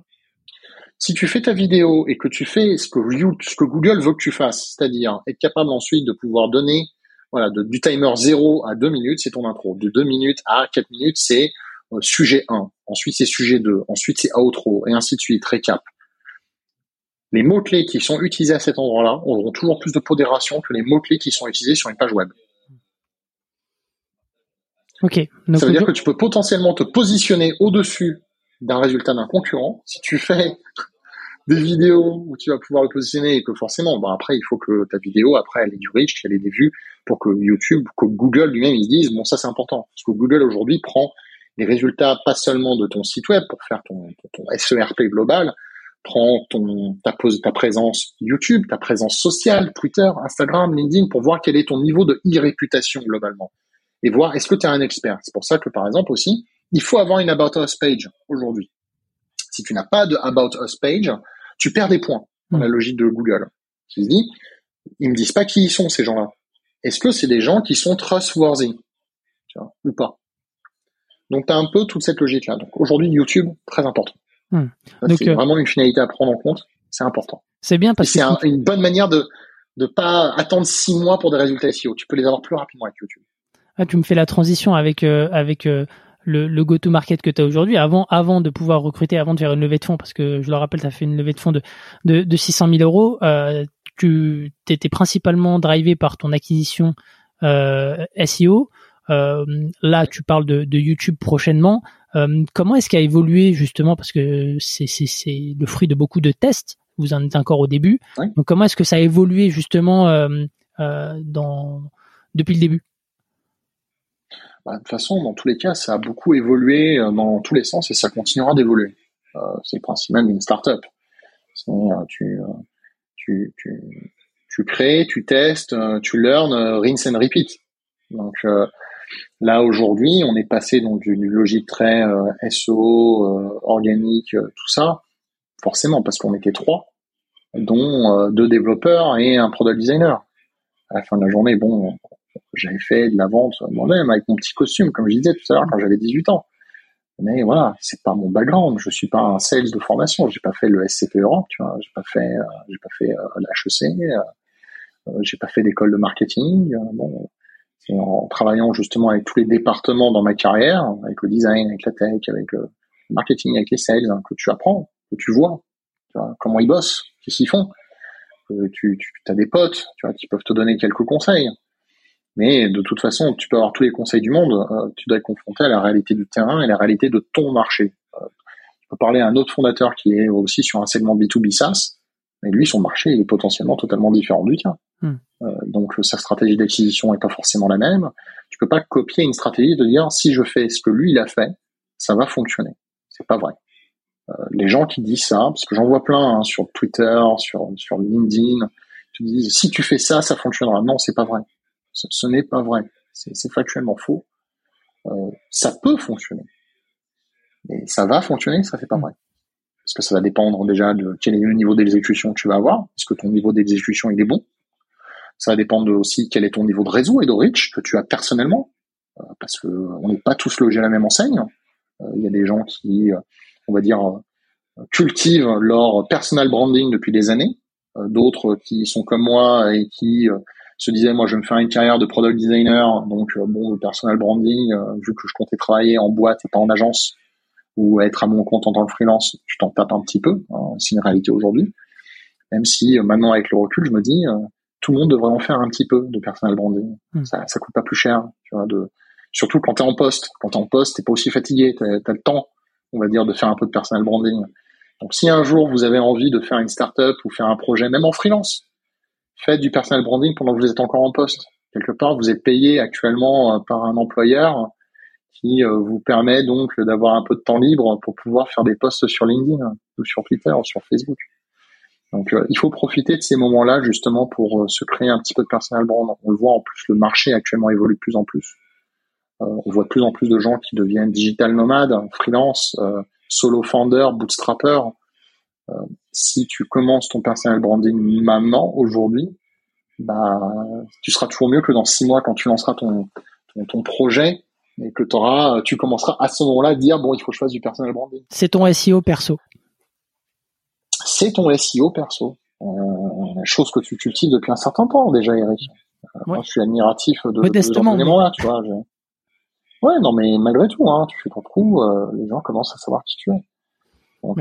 Si tu fais ta vidéo et que tu fais ce que Google veut que tu fasses, c'est-à-dire être capable ensuite de pouvoir donner du timer 0 à 2 minutes, c'est ton intro. De 2 minutes à 4 minutes, c'est sujet 1. Ensuite, c'est sujet 2. Ensuite, c'est outro. Et ainsi de suite, récap. Les mots-clés qui sont utilisés à cet endroit-là auront toujours plus de pondération que les mots-clés qui sont utilisés sur une page web. Ok. Donc ça veut dire que tu peux potentiellement te positionner au-dessus d'un résultat d'un concurrent si tu fais des vidéos où tu vas pouvoir le positionner et que forcément, après, il faut que ta vidéo, après, elle ait du reach, qu'elle ait des vues pour que YouTube, que Google lui-même, ils se disent, bon, ça, c'est important. Parce que Google, aujourd'hui, prend les résultats, pas seulement de ton site web pour faire ton SERP global, prend ta présence YouTube, ta présence sociale, Twitter, Instagram, LinkedIn, pour voir quel est ton niveau de e-réputation globalement. Et voir, est-ce que tu es un expert? C'est pour ça que, par exemple, aussi, il faut avoir une About Us page aujourd'hui. Si tu n'as pas de About Us page, tu perds des points dans la logique de Google. Tu te dis, ils me disent pas qui ils sont, ces gens-là. Est-ce que c'est des gens qui sont trustworthy, tu vois, ou pas? Donc, tu as un peu toute cette logique-là. Donc, aujourd'hui, YouTube, très important. C'est vraiment une finalité à prendre en compte. C'est important. C'est bien parce que c'est une bonne manière de pas attendre 6 mois pour des résultats SEO. Tu peux les avoir plus rapidement avec YouTube. Ah, tu me fais la transition avec le go-to-market que tu as aujourd'hui, avant de pouvoir recruter, avant de faire une levée de fonds, parce que je le rappelle, tu as fait une levée de fonds de 600 000 euros. Tu étais principalement drivé par ton acquisition SEO. Là, tu parles de YouTube prochainement. Comment est-ce qu'a évolué justement, parce que c'est le fruit de beaucoup de tests, vous en êtes encore au début. Oui. Donc, comment est-ce que ça a évolué justement depuis le début? De toute façon, dans tous les cas, ça a beaucoup évolué dans tous les sens et ça continuera d'évoluer. C'est le principe même d'une startup. Tu crées, tu testes, tu learn, rinse and repeat. Donc, Là aujourd'hui, on est passé donc d'une logique très SEO, organique, tout ça, forcément parce qu'on était 3, dont 2 développeurs et un product designer. À la fin de la journée, bon, j'avais fait de la vente moi-même avec mon petit costume, comme je disais tout à l'heure, quand j'avais 18 ans. Mais voilà, c'est pas mon background. Je suis pas un sales de formation. J'ai pas fait le SCP Europe, tu vois. J'ai pas fait l'HEC. J'ai pas fait d'école de marketing. Bon, c'est en travaillant justement avec tous les départements dans ma carrière, avec le design, avec la tech, avec le marketing, avec les sales, que tu apprends, que tu vois comment ils bossent, qu'est-ce qu'ils font. Tu as des potes, tu vois, qui peuvent te donner quelques conseils. Mais de toute façon, tu peux avoir tous les conseils du monde, tu dois être confronté à la réalité du terrain et la réalité de ton marché. Je peux parler à un autre fondateur qui est aussi sur un segment B2B SaaS, mais lui, son marché il est potentiellement totalement différent du tien. Donc sa stratégie d'acquisition est pas forcément la même. Tu peux pas copier une stratégie de dire si je fais ce que lui il a fait, ça va fonctionner. C'est pas vrai. Les gens qui disent ça, parce que j'en vois plein sur Twitter, sur LinkedIn, qui disent si tu fais ça, ça fonctionnera. Non, c'est pas vrai. Ce n'est pas vrai. C'est factuellement faux. Ça peut fonctionner, mais ça va fonctionner, ça c'est pas vrai. Parce que ça va dépendre déjà de quel est le niveau d'exécution que tu vas avoir. Est-ce que ton niveau d'exécution il est bon? Ça va dépendre aussi quel est ton niveau de réseau et de reach que tu as personnellement, parce que on n'est pas tous logés à la même enseigne. Il y a des gens qui, on va dire, cultivent leur personal branding depuis des années, d'autres qui sont comme moi et qui se disaient moi je vais me faire une carrière de product designer, donc bon le personal branding, vu que je comptais travailler en boîte et pas en agence ou être à mon compte en tant que freelance, je t'en tape un petit peu, c'est une réalité aujourd'hui. Même si maintenant avec le recul je me dis tout le monde devrait en faire un petit peu de personal branding. Ça coûte pas plus cher, tu vois, surtout quand t'es en poste. Quand t'es en poste, t'es pas aussi fatigué, t'as le temps, on va dire, de faire un peu de personal branding. Donc, si un jour vous avez envie de faire une startup ou faire un projet, même en freelance, faites du personal branding pendant que vous êtes encore en poste. Quelque part, vous êtes payé actuellement par un employeur qui vous permet donc d'avoir un peu de temps libre pour pouvoir faire des posts sur LinkedIn ou sur Twitter ou sur Facebook. Donc, il faut profiter de ces moments-là justement pour se créer un petit peu de personal brand. On le voit en plus, le marché actuellement évolue de plus en plus. On voit de plus en plus de gens qui deviennent digital nomades, freelance, solo founder, bootstrapper. Si tu commences ton personal branding maintenant, aujourd'hui, bah, tu seras toujours mieux que dans 6 mois quand tu lanceras ton projet et que tu commenceras à ce moment-là à dire bon, il faut que je fasse du personal branding. C'est ton SEO perso. C'est ton SEO perso. Chose que tu cultives depuis un certain temps déjà, Eric. Moi, je suis admiratif de ce genre d'éléments-là, tu vois. Ouais, non, mais malgré tout, hein, tu fais ton trou, les gens commencent à savoir qui tu es. Donc,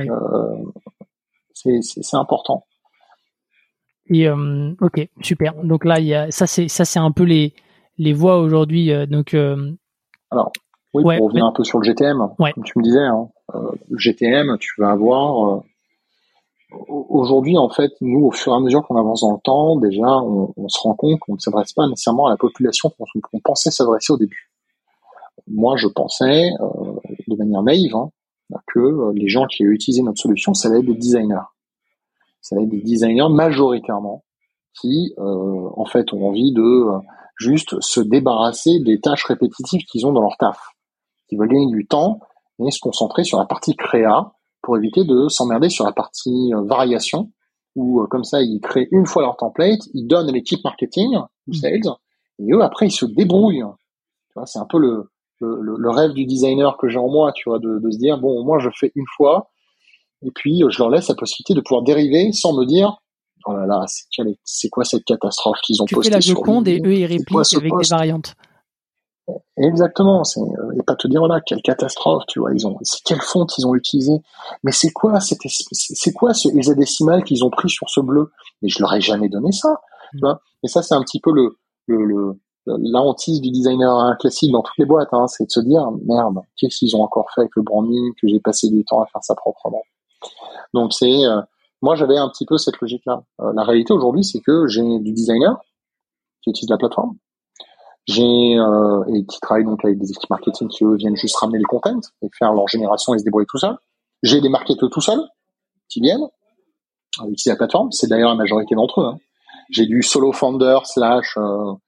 c'est important. Et ok, super. Donc là, il y a ça, c'est un peu les voies aujourd'hui. Alors, oui, pour revenir un peu sur le GTM, comme tu me disais, hein, le GTM, tu vas avoir aujourd'hui, en fait, nous, au fur et à mesure qu'on avance dans le temps, déjà, on se rend compte qu'on ne s'adresse pas nécessairement à la population qu'on pensait s'adresser au début. Moi, je pensais, de manière naïve, hein, que les gens qui utilisaient notre solution, ça allait être des designers. Ça va être des designers majoritairement qui, en fait, ont envie de juste se débarrasser des tâches répétitives qu'ils ont dans leur taf, qui veulent gagner du temps et se concentrer sur la partie créa pour éviter de s'emmerder sur la partie variation, où comme ça, ils créent une fois leur template, ils donnent à l'équipe marketing ou sales, et eux, après, ils se débrouillent. Tu vois, c'est un peu le rêve du designer que j'ai en moi, tu vois, de se dire, bon, moi, je fais une fois, et puis je leur laisse la possibilité de pouvoir dériver sans me dire oh là là, c'est quoi cette catastrophe qu'ils ont postée sur LinkedIn. Tu fais la Joconde et eux ils répliquent avec des variantes. Exactement, et pas te dire voilà quelle catastrophe, tu vois, c'est quelle font ils ont utilisé, mais c'est quoi ce hexadécimal qu'ils ont pris sur ce bleu, mais je leur ai jamais donné ça, tu vois. Et ça c'est un petit peu la hantise du designer classique dans toutes les boîtes, hein, c'est de se dire merde, qu'est-ce qu'ils ont encore fait avec le branding que j'ai passé du temps à faire ça proprement. Donc moi j'avais un petit peu cette logique-là. La réalité aujourd'hui, c'est que j'ai du designer qui utilise la plateforme, et qui travaille donc avec des équipes marketing qui eux viennent juste ramener le content et faire leur génération et se débrouiller tout seul. J'ai des marketeurs tout seuls qui viennent utiliser la plateforme. C'est d'ailleurs la majorité d'entre eux. Hein. J'ai du solo founder /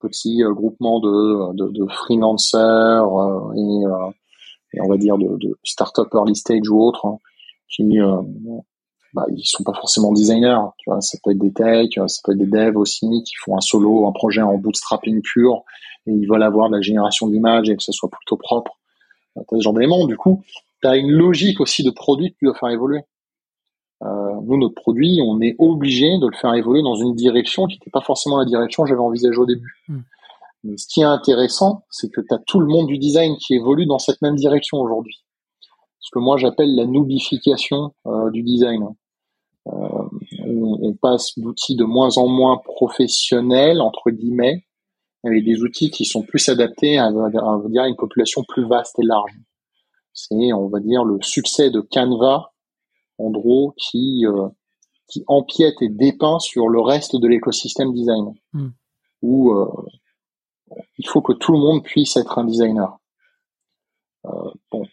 petits groupements de freelancers et on va dire de start-up early stage ou autres, hein, qui ils sont pas forcément designers, tu vois, ça peut être des techs, ça peut être des devs aussi qui font un solo, un projet en bootstrapping pur et ils veulent avoir de la génération d'images et que ce soit plutôt propre. T'as ce genre d'éléments, du coup, t'as une logique aussi de produit que tu dois faire évoluer. Nous, notre produit, on est obligé de le faire évoluer dans une direction qui n'était pas forcément la direction que j'avais envisagée au début. Mais ce qui est intéressant, c'est que tu as tout le monde du design qui évolue dans cette même direction aujourd'hui. Ce que moi j'appelle la noobification du design. On passe d'outils de moins en moins professionnels, entre guillemets, avec des outils qui sont plus adaptés à une population plus vaste et large. C'est, on va dire, le succès de Canva, en gros, qui empiète et dépeint sur le reste de l'écosystème design. Où il faut que tout le monde puisse être un designer. Bon,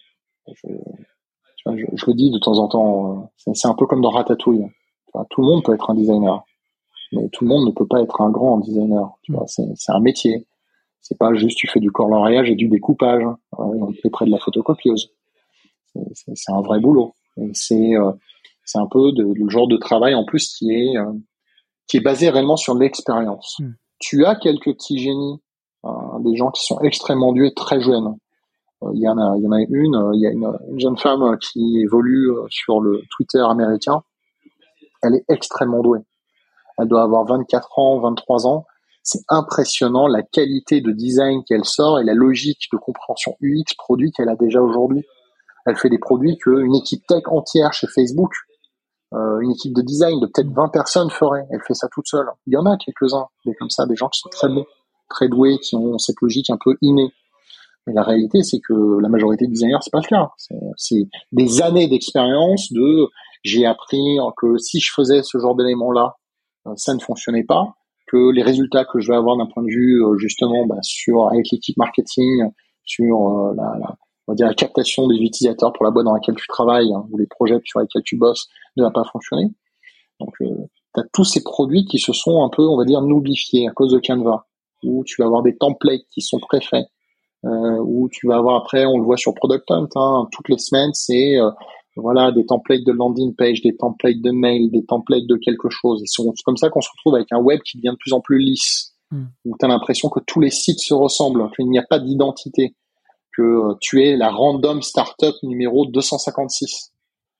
je le dis de temps en temps, c'est un peu comme dans Ratatouille. Enfin, tout le monde peut être un designer, mais tout le monde ne peut pas être un grand designer. Tu vois, c'est un métier. C'est pas juste tu fais du coloriage et du découpage. On est près de la photocopieuse. C'est un vrai boulot. Et c'est un peu le genre de travail en plus qui est basé réellement sur l'expérience. Tu as quelques petits génies, des gens qui sont extrêmement doués très jeunes. Il y en a une, il y a une jeune femme qui évolue sur le Twitter américain. Elle est extrêmement douée. Elle doit avoir 24 ans, 23 ans. C'est impressionnant la qualité de design qu'elle sort et la logique de compréhension UX produit qu'elle a déjà aujourd'hui. Elle fait des produits qu'une équipe tech entière chez Facebook, une équipe de design de peut-être 20 personnes ferait. Elle fait ça toute seule. Il y en a quelques-uns, des comme ça, des gens qui sont très bons, très doués, qui ont cette logique un peu innée. Mais la réalité, c'est que la majorité des designers, c'est pas le cas. C'est des années d'expérience j'ai appris que si je faisais ce genre d'éléments-là, ça ne fonctionnait pas, que les résultats que je vais avoir d'un point de vue, justement, avec l'équipe marketing, sur on va dire la captation des utilisateurs pour la boîte dans laquelle tu travailles, ou les projets sur lesquels tu bosses, ne va pas fonctionner. Donc, tu as tous ces produits qui se sont un peu, on va dire, noobifiés à cause de Canva, où tu vas avoir des templates qui sont préfaits, où tu vas avoir après, on le voit sur Product Hunt, toutes les semaines, c'est des templates de landing page, des templates de mail, des templates de quelque chose. C'est comme ça qu'on se retrouve avec un web qui devient de plus en plus lisse, où tu as l'impression que tous les sites se ressemblent, qu'il n'y a pas d'identité, que tu es la random startup numéro 256.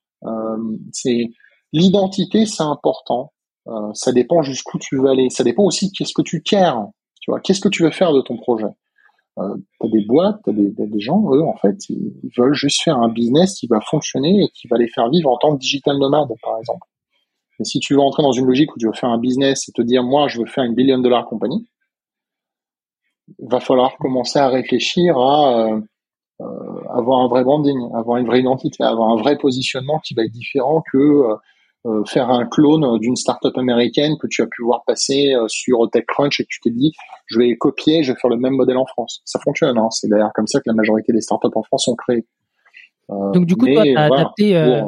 L'identité, c'est important. Ça dépend jusqu'où tu veux aller. Ça dépend aussi qu'est-ce que tu cares. Tu vois, qu'est-ce que tu veux faire de ton projet. T'as des boîtes, t'as des gens, eux, en fait, ils veulent juste faire un business qui va fonctionner et qui va les faire vivre en tant que digital nomade, par exemple. Mais si tu veux entrer dans une logique où tu veux faire un business et te dire, moi, je veux faire une billion-dollar compagnie, va falloir commencer à réfléchir à avoir un vrai branding, avoir une vraie identité, avoir un vrai positionnement qui va être différent que faire un clone d'une startup américaine que tu as pu voir passer sur TechCrunch et que tu t'es dit je vais copier, je vais faire le même modèle en France. Ça fonctionne, hein. C'est d'ailleurs comme ça que la majorité des startups en France sont créées. Donc du coup, toi, tu as adapté,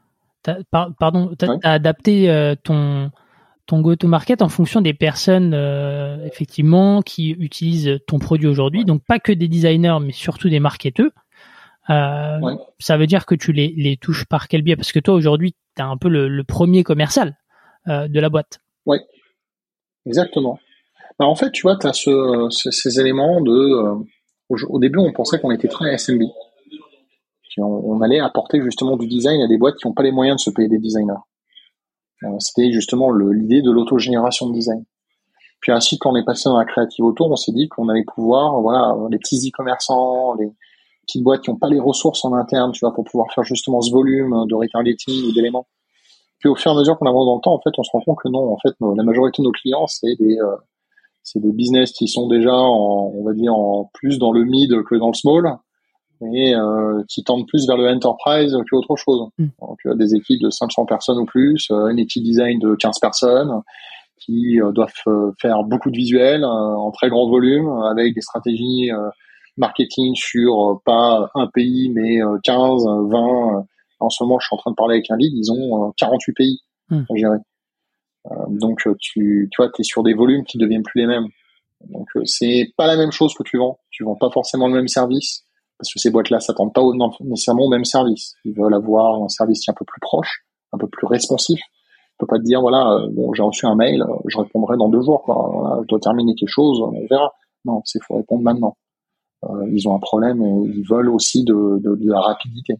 t'as adapté ton go-to-market en fonction des personnes effectivement qui utilisent ton produit aujourd'hui. Donc pas que des designers, mais surtout des marketeurs. Ça veut dire que tu les touches par quel biais? Parce que toi, aujourd'hui, tu es un peu le premier commercial de la boîte. Oui, exactement. En fait, tu vois, tu as ces éléments au début, on pensait qu'on était très SMB. On allait apporter justement du design à des boîtes qui n'ont pas les moyens de se payer des designers. C'était justement l'idée de l'autogénération de design. Puis ainsi, quand on est passé dans la créative auto, on s'est dit qu'on allait pouvoir, les petits e-commerçants, les petites boîtes qui n'ont pas les ressources en interne, tu vois, pour pouvoir faire justement ce volume de retargeting ou d'éléments. Puis au fur et à mesure qu'on avance dans le temps, en fait, on se rend compte que non, en fait, la majorité de nos clients, c'est des business qui sont déjà on va dire, en plus dans le mid que dans le small, et qui tendent plus vers le enterprise qu'autre chose. Donc des équipes de 500 personnes ou plus, une équipe design de 15 personnes, qui doivent faire beaucoup de visuels en très grand volume, avec des stratégies marketing sur pas un pays, mais 15, 20. En ce moment, je suis en train de parler avec un lead, ils ont 48 pays à gérer. Donc, tu vois, t'es sur des volumes qui deviennent plus les mêmes. Donc c'est pas la même chose que tu vends. Tu vends pas forcément le même service parce que ces boîtes-là s'attendent pas nécessairement au même service. Ils veulent avoir un service qui est un peu plus proche, un peu plus responsif. Je peux pas te dire voilà, bon, j'ai reçu un mail, je répondrai dans 2 jours, quoi. Voilà, je dois terminer quelque chose, on verra. Non, c'est faut répondre maintenant. Ils ont un problème et ils veulent aussi de la rapidité.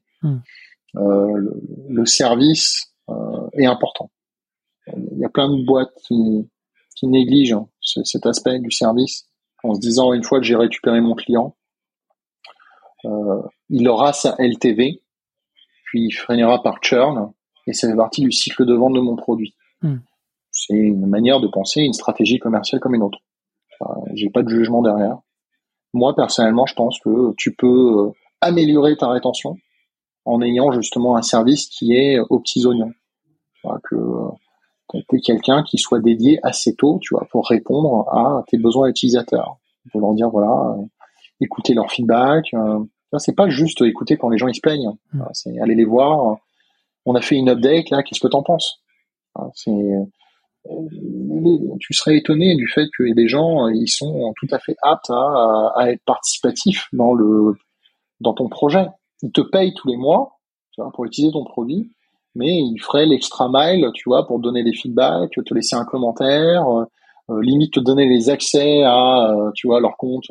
Le service est important. Il y a plein de boîtes qui négligent cet aspect du service en se disant une fois que j'ai récupéré mon client, il aura sa LTV, puis il finira par churn et ça fait partie du cycle de vente de mon produit. C'est une manière de penser une stratégie commerciale comme une autre. J'ai pas de jugement derrière. Moi, personnellement, je pense que tu peux améliorer ta rétention en ayant justement un service qui est aux petits oignons. Que t'es quelqu'un qui soit dédié assez tôt, tu vois, pour répondre à tes besoins utilisateurs. Pour leur dire, voilà, écouter leur feedback. C'est pas juste écouter quand les gens ils se plaignent. C'est aller les voir. On a fait une update, là, qu'est-ce que t'en penses? Tu serais étonné du fait que les gens, ils sont tout à fait aptes à être participatifs dans ton projet. Ils te payent tous les mois, tu vois, pour utiliser ton produit, mais ils feraient l'extra mile, tu vois, pour donner des feedbacks, te laisser un commentaire, limite te donner les accès à, tu vois, leur compte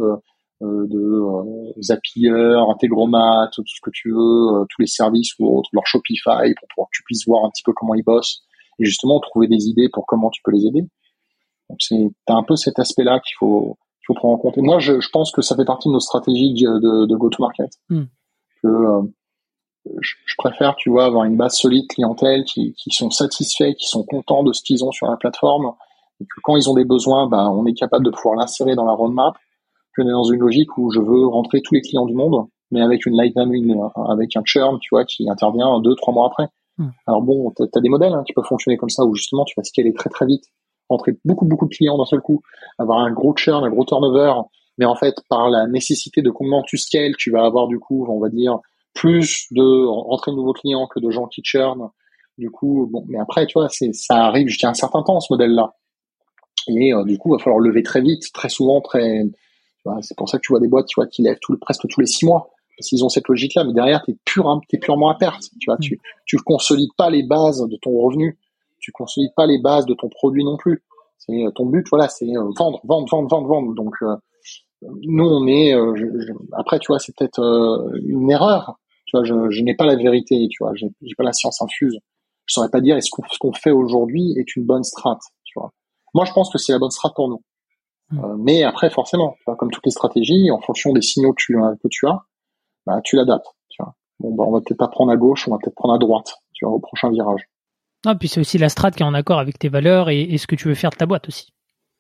de Zapier, Integromat, tout ce que tu veux, tous les services ou autres, leur Shopify, pour pouvoir que tu puisses voir un petit peu comment ils bossent et justement trouver des idées pour comment tu peux les aider. Donc t'as un peu cet aspect-là qu'il faut prendre en compte. Et moi, je pense que ça fait partie de nos stratégies de go-to-market. Que je préfère, tu vois, avoir une base solide clientèle qui sont satisfaits, qui sont contents de ce qu'ils ont sur la plateforme, et que quand ils ont des besoins, on est capable de pouvoir l'insérer dans la roadmap. Que on est dans une logique où je veux rentrer tous les clients du monde, mais avec une lifetime, avec un churn, tu vois, qui intervient 2-3 mois après. Alors bon, t'as des modèles qui peuvent fonctionner comme ça, où justement tu vas scaler très très vite, rentrer beaucoup de clients d'un seul coup, avoir un gros churn, un gros turnover, mais en fait par la nécessité de comment tu scales, tu vas avoir du coup, on va dire, plus de rentrer de nouveaux clients que de gens qui churn. Du coup, bon, mais après, tu vois, ça arrive jusqu'à un certain temps ce modèle-là, et du coup, il va falloir lever très vite, très souvent, c'est pour ça que tu vois des boîtes, tu vois, qui lèvent presque tous les 6 mois. Parce qu'ils ont cette logique-là, mais derrière, t'es purement à perte. Tu vois, tu consolides pas les bases de ton revenu. Tu consolides pas les bases de ton produit non plus. C'est ton but, voilà, c'est vendre. Donc, nous, on est, après, tu vois, c'est peut-être une erreur. Tu vois, je n'ai pas la vérité, tu vois, j'ai pas la science infuse. Je saurais pas dire est-ce ce qu'on fait aujourd'hui est une bonne strat, tu vois. Moi, je pense que c'est la bonne strat pour nous. Mais après, forcément, tu vois, comme toutes les stratégies, en fonction des signaux que tu as, tu l'adaptes, tu vois. Bon, on va peut-être pas prendre à gauche, on va peut-être prendre à droite, tu vois, au prochain virage. Ah, puis c'est aussi la strat qui est en accord avec tes valeurs et ce que tu veux faire de ta boîte aussi.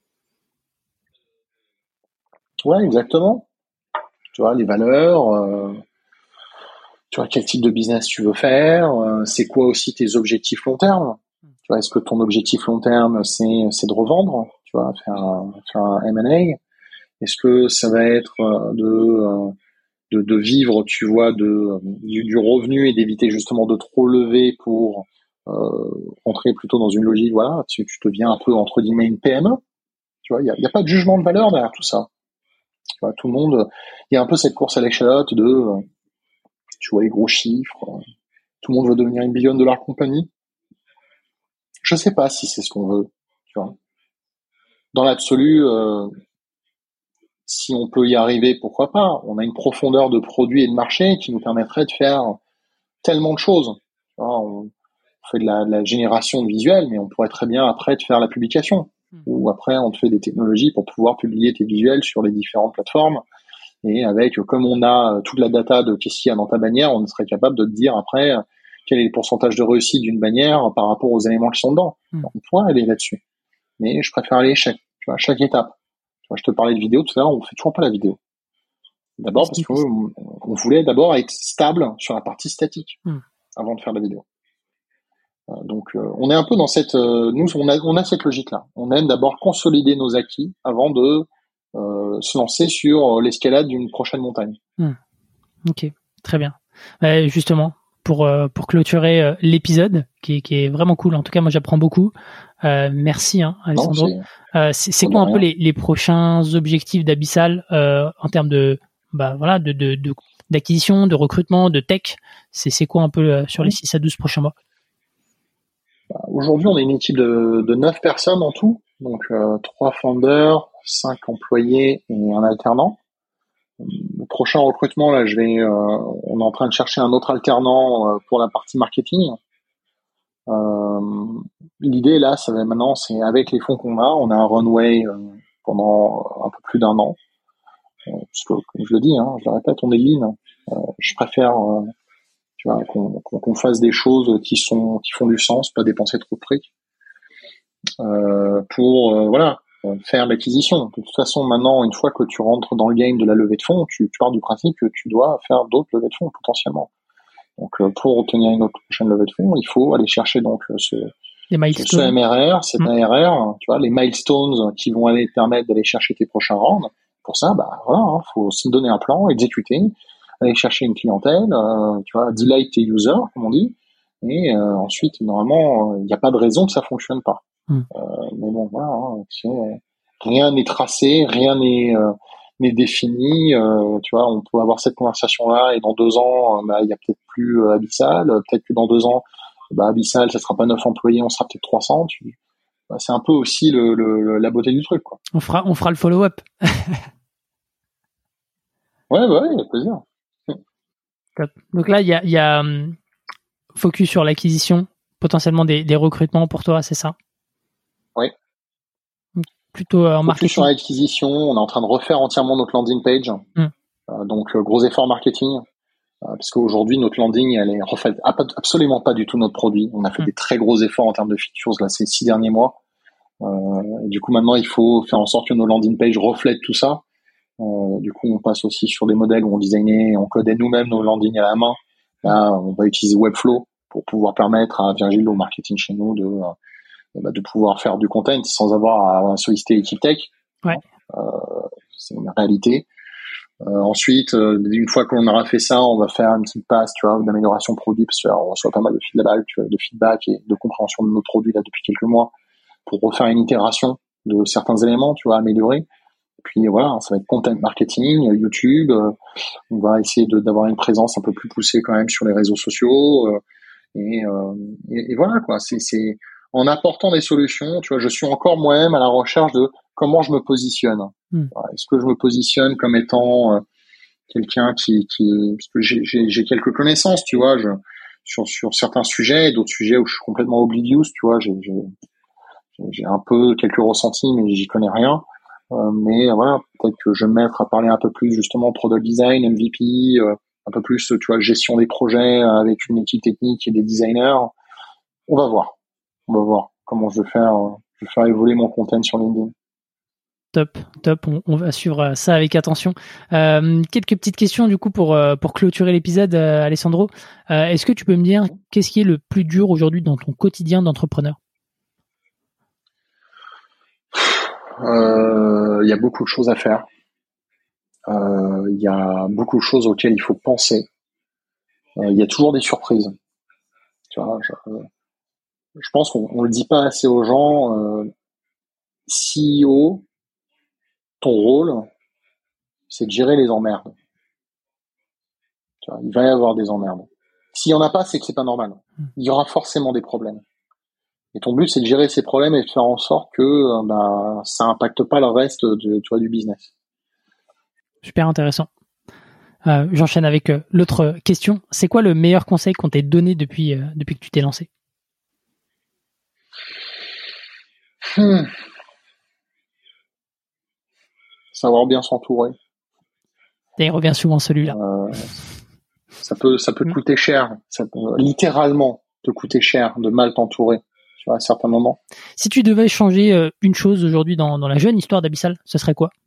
Ouais, exactement. Tu vois, les valeurs, tu vois, quel type de business tu veux faire, c'est quoi aussi tes objectifs long terme. Tu vois, est-ce que ton objectif long terme, c'est de revendre, tu vois, faire un M&A? Est-ce que ça va être de vivre, tu vois, du revenu et d'éviter justement de trop lever pour entrer plutôt dans une logique, voilà, tu deviens un peu entre guillemets une PME. Tu vois, il y a pas de jugement de valeur derrière tout ça. Tu vois, tout le monde, il y a un peu cette course à l'échalote tu vois, les gros chiffres. Tout le monde veut devenir une billion-dollar compagnie. Je sais pas si c'est ce qu'on veut. Tu vois, dans l'absolu, si on peut y arriver, pourquoi pas. On a une profondeur de produits et de marché qui nous permettrait de faire tellement de choses. Tu vois, on fait de la génération de visuels, mais on pourrait très bien après te faire la publication. Ou après, on te fait des technologies pour pouvoir publier tes visuels sur les différentes plateformes. Et avec, comme on a toute la data de qu'est-ce qu'il y a dans ta bannière, on serait capable de te dire après quel est le pourcentage de réussite d'une bannière par rapport aux éléments qui sont dedans. On pourrait aller là-dessus. Mais je préfère aller tu vois, à chaque étape. Tu vois, je te parlais de vidéo tout à l'heure, on fait toujours pas la vidéo. D'abord parce qu'on voulait d'abord être stable sur la partie statique avant de faire la vidéo. Donc on est un peu dans cette nous on a cette logique là. On aime d'abord consolider nos acquis avant de se lancer sur l'escalade d'une prochaine montagne. Ok, très bien. Justement, pour clôturer l'épisode, est vraiment cool. En tout cas, moi, j'apprends beaucoup. Merci, Alessandro. C'est quoi un peu les prochains objectifs d'Abyssal en termes de d'acquisition, de recrutement, de tech? C'est quoi un peu sur les 6 à 12 prochains mois? Aujourd'hui, on est une équipe de 9 personnes en tout, donc 3 founders, 5 employés et un alternant. Le prochain recrutement, là, on est en train de chercher un autre alternant pour la partie marketing. L'idée là, c'est avec les fonds qu'on a, on a un runway pendant un peu plus d'1 an. Parce que, comme je le dis, je le répète, on est lean. Je préfère tu vois, qu'on fasse des choses qui font du sens, pas dépenser trop de fric pour faire l'acquisition. De toute façon, maintenant, une fois que tu rentres dans le game de la levée de fonds, tu pars du principe que tu dois faire d'autres levées de fonds potentiellement. Donc, pour obtenir une autre prochaine levée de fonds, il faut aller chercher donc ce MRR, cet ARR, tu vois, les milestones qui vont aller te permettre d'aller chercher tes prochains rounds. Pour ça, faut se donner un plan, exécuter, aller chercher une clientèle, tu vois, delight tes users, comme on dit, et ensuite, normalement, il n'y a pas de raison que ça fonctionne pas. Mais bon, voilà, rien n'est tracé, rien n'est défini. Tu vois, on peut avoir cette conversation-là et dans 2 ans, il y a peut-être plus Abyssal. Peut-être que dans 2 ans, Abyssal, ça sera pas 9 employés, on sera peut-être 300. C'est un peu aussi la beauté du truc, quoi. On fera le follow-up. Ouais, avec plaisir. Top. Donc là, il y a focus sur l'acquisition, potentiellement des recrutements pour toi, c'est ça? Oui. Plutôt en marketing. Sur l'acquisition, on est en train de refaire entièrement notre landing page. Donc, gros effort marketing. Parce qu'aujourd'hui, notre landing, elle reflète absolument pas du tout notre produit. On a fait des très gros efforts en termes de features là ces 6 derniers mois. Et du coup, maintenant, il faut faire en sorte que nos landing pages reflètent tout ça. Du coup, on passe aussi sur des modèles où on designait, on codait nous-mêmes nos landings à la main. Là, on va utiliser Webflow pour pouvoir permettre à Virgile au marketing chez nous de pouvoir faire du content sans avoir à solliciter l'équipe tech. Ouais. C'est une réalité. Ensuite, une fois qu'on aura fait ça, on va faire une petite passe, tu vois, d'amélioration produit, parce qu'on reçoit pas mal de feedback et de compréhension de nos produits là depuis quelques mois, pour refaire une itération de certains éléments, tu vois, améliorer. Puis voilà, ça va être content marketing, YouTube. On va essayer d'avoir une présence un peu plus poussée quand même sur les réseaux sociaux. Et voilà quoi. C'est en apportant des solutions. Tu vois, je suis encore moi-même à la recherche de comment je me positionne. Est-ce que je me positionne comme étant quelqu'un parce que j'ai quelques connaissances, tu vois, sur certains sujets, d'autres sujets où je suis complètement oblivious, tu vois, j'ai un peu quelques ressentis, mais j'y connais rien. Mais voilà, peut-être que je vais me mettre à parler un peu plus justement product design, MVP, un peu plus, tu vois, gestion des projets avec une équipe technique et des designers. On va voir comment je vais faire évoluer mon content sur LinkedIn. Top. On va suivre ça avec attention. Quelques petites questions du coup pour clôturer l'épisode, Alessandro. Est-ce que tu peux me dire qu'est-ce qui est le plus dur aujourd'hui dans ton quotidien d'entrepreneur? Il y a beaucoup de choses à faire. Il y a beaucoup de choses auxquelles il faut penser. Il y a toujours des surprises. Tu vois, je pense qu'on le dit pas assez aux gens. CEO, ton rôle, c'est de gérer les emmerdes. Tu vois, il va y avoir des emmerdes. S'il y en a pas, c'est que c'est pas normal. Il y aura forcément des problèmes. Et ton but, c'est de gérer ces problèmes et de faire en sorte que ça impacte pas le reste du business. Super intéressant. J'enchaîne avec l'autre question. C'est quoi le meilleur conseil qu'on t'ait donné depuis que tu t'es lancé? Savoir bien s'entourer. Et il revient souvent celui-là. Ça peut te coûter cher. Ça peut littéralement te coûter cher de mal t'entourer, tu vois, à certains moments. Si tu devais changer une chose aujourd'hui dans la jeune histoire d'Abyssal, ce serait quoi?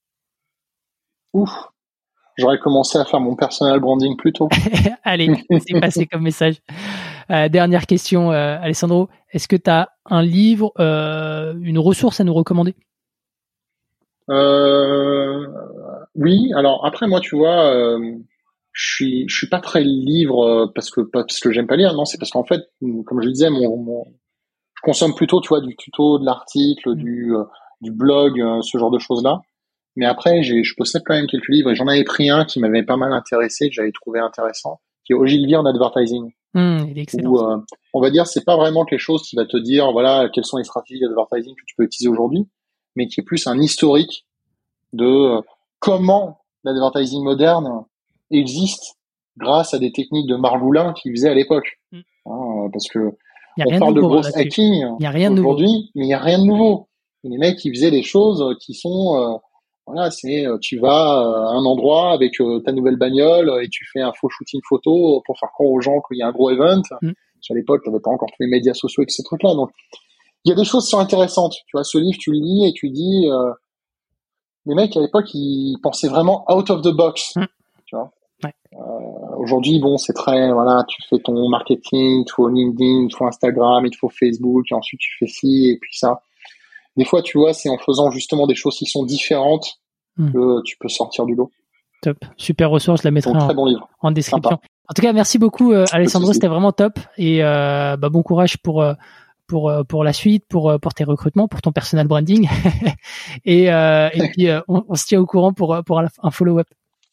J'aurais commencé à faire mon personal branding plus tôt. Allez, c'est passé comme message. Dernière question, Alessandro. Est-ce que tu as un livre, une ressource à nous recommander? Oui. Alors après, moi, tu vois, je suis pas très livre parce que j'aime pas lire. Non, c'est parce qu'en fait, comme je le disais, je consomme plutôt, tu vois, du tuto, de l'article, du blog, ce genre de choses-là. Mais après, je possède quand même quelques livres et j'en avais pris un qui m'avait pas mal intéressé, que j'avais trouvé intéressant, qui est Ogilvy en advertising. Il est excellent. Où, on va dire, c'est pas vraiment quelque chose qui va te dire, voilà, quelles sont les stratégies d'advertising que tu peux utiliser aujourd'hui, mais qui est plus un historique de comment l'advertising moderne existe grâce à des techniques de margoulin qu'ils faisaient à l'époque. Parce que on parle de gros hacking aujourd'hui, mais il y a rien de nouveau. Les mecs, qui faisaient des choses qui sont, voilà, c'est tu vas à un endroit avec ta nouvelle bagnole et tu fais un faux shooting photo pour faire croire aux gens qu'il y a un gros event. À l'époque, t'avais pas encore tous les médias sociaux et tous ces trucs-là. Donc, il y a des choses qui sont intéressantes. Tu vois, ce livre, tu le lis et tu dis, les mecs à l'époque, ils pensaient vraiment out of the box. Tu vois. Ouais. Aujourd'hui, bon, c'est très, voilà, tu fais ton marketing, il te faut LinkedIn, il te faut Instagram, il te faut Facebook, et ensuite tu fais ci et puis ça. Des fois, tu vois, c'est en faisant justement des choses qui sont différentes que tu peux sortir du lot. Top. Super ressource, je la mettrai en description. Sympa. En tout cas, merci beaucoup, Alessandro, c'était vraiment top. Et bon courage pour la suite, pour tes recrutements, pour ton personal branding. et puis, on se tient au courant pour un follow-up.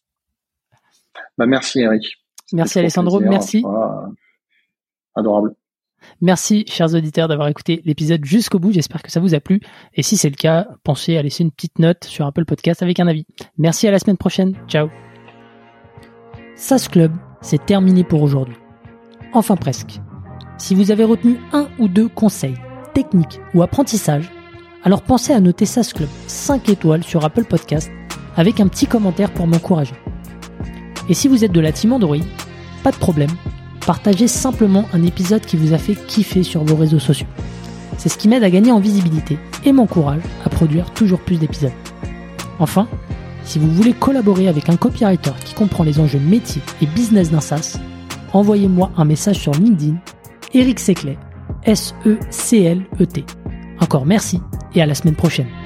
Merci, Eric. Merci, Alessandro. Merci. Adorable. Merci, chers auditeurs, d'avoir écouté l'épisode jusqu'au bout. J'espère que ça vous a plu. Et si c'est le cas, pensez à laisser une petite note sur Apple Podcast avec un avis. Merci, à la semaine prochaine. Ciao. SaaS Club, c'est terminé pour aujourd'hui. Enfin presque. Si vous avez retenu un ou deux conseils, techniques ou apprentissages, alors pensez à noter SaaS Club 5 étoiles sur Apple Podcast avec un petit commentaire pour m'encourager. Et si vous êtes de la team Android, pas de problème. Partagez simplement un épisode qui vous a fait kiffer sur vos réseaux sociaux. C'est ce qui m'aide à gagner en visibilité et m'encourage à produire toujours plus d'épisodes. Enfin, si vous voulez collaborer avec un copywriter qui comprend les enjeux métiers et business d'un SaaS, envoyez-moi un message sur LinkedIn, Eric Seclet, S-E-C-L-E-T. Encore merci et à la semaine prochaine.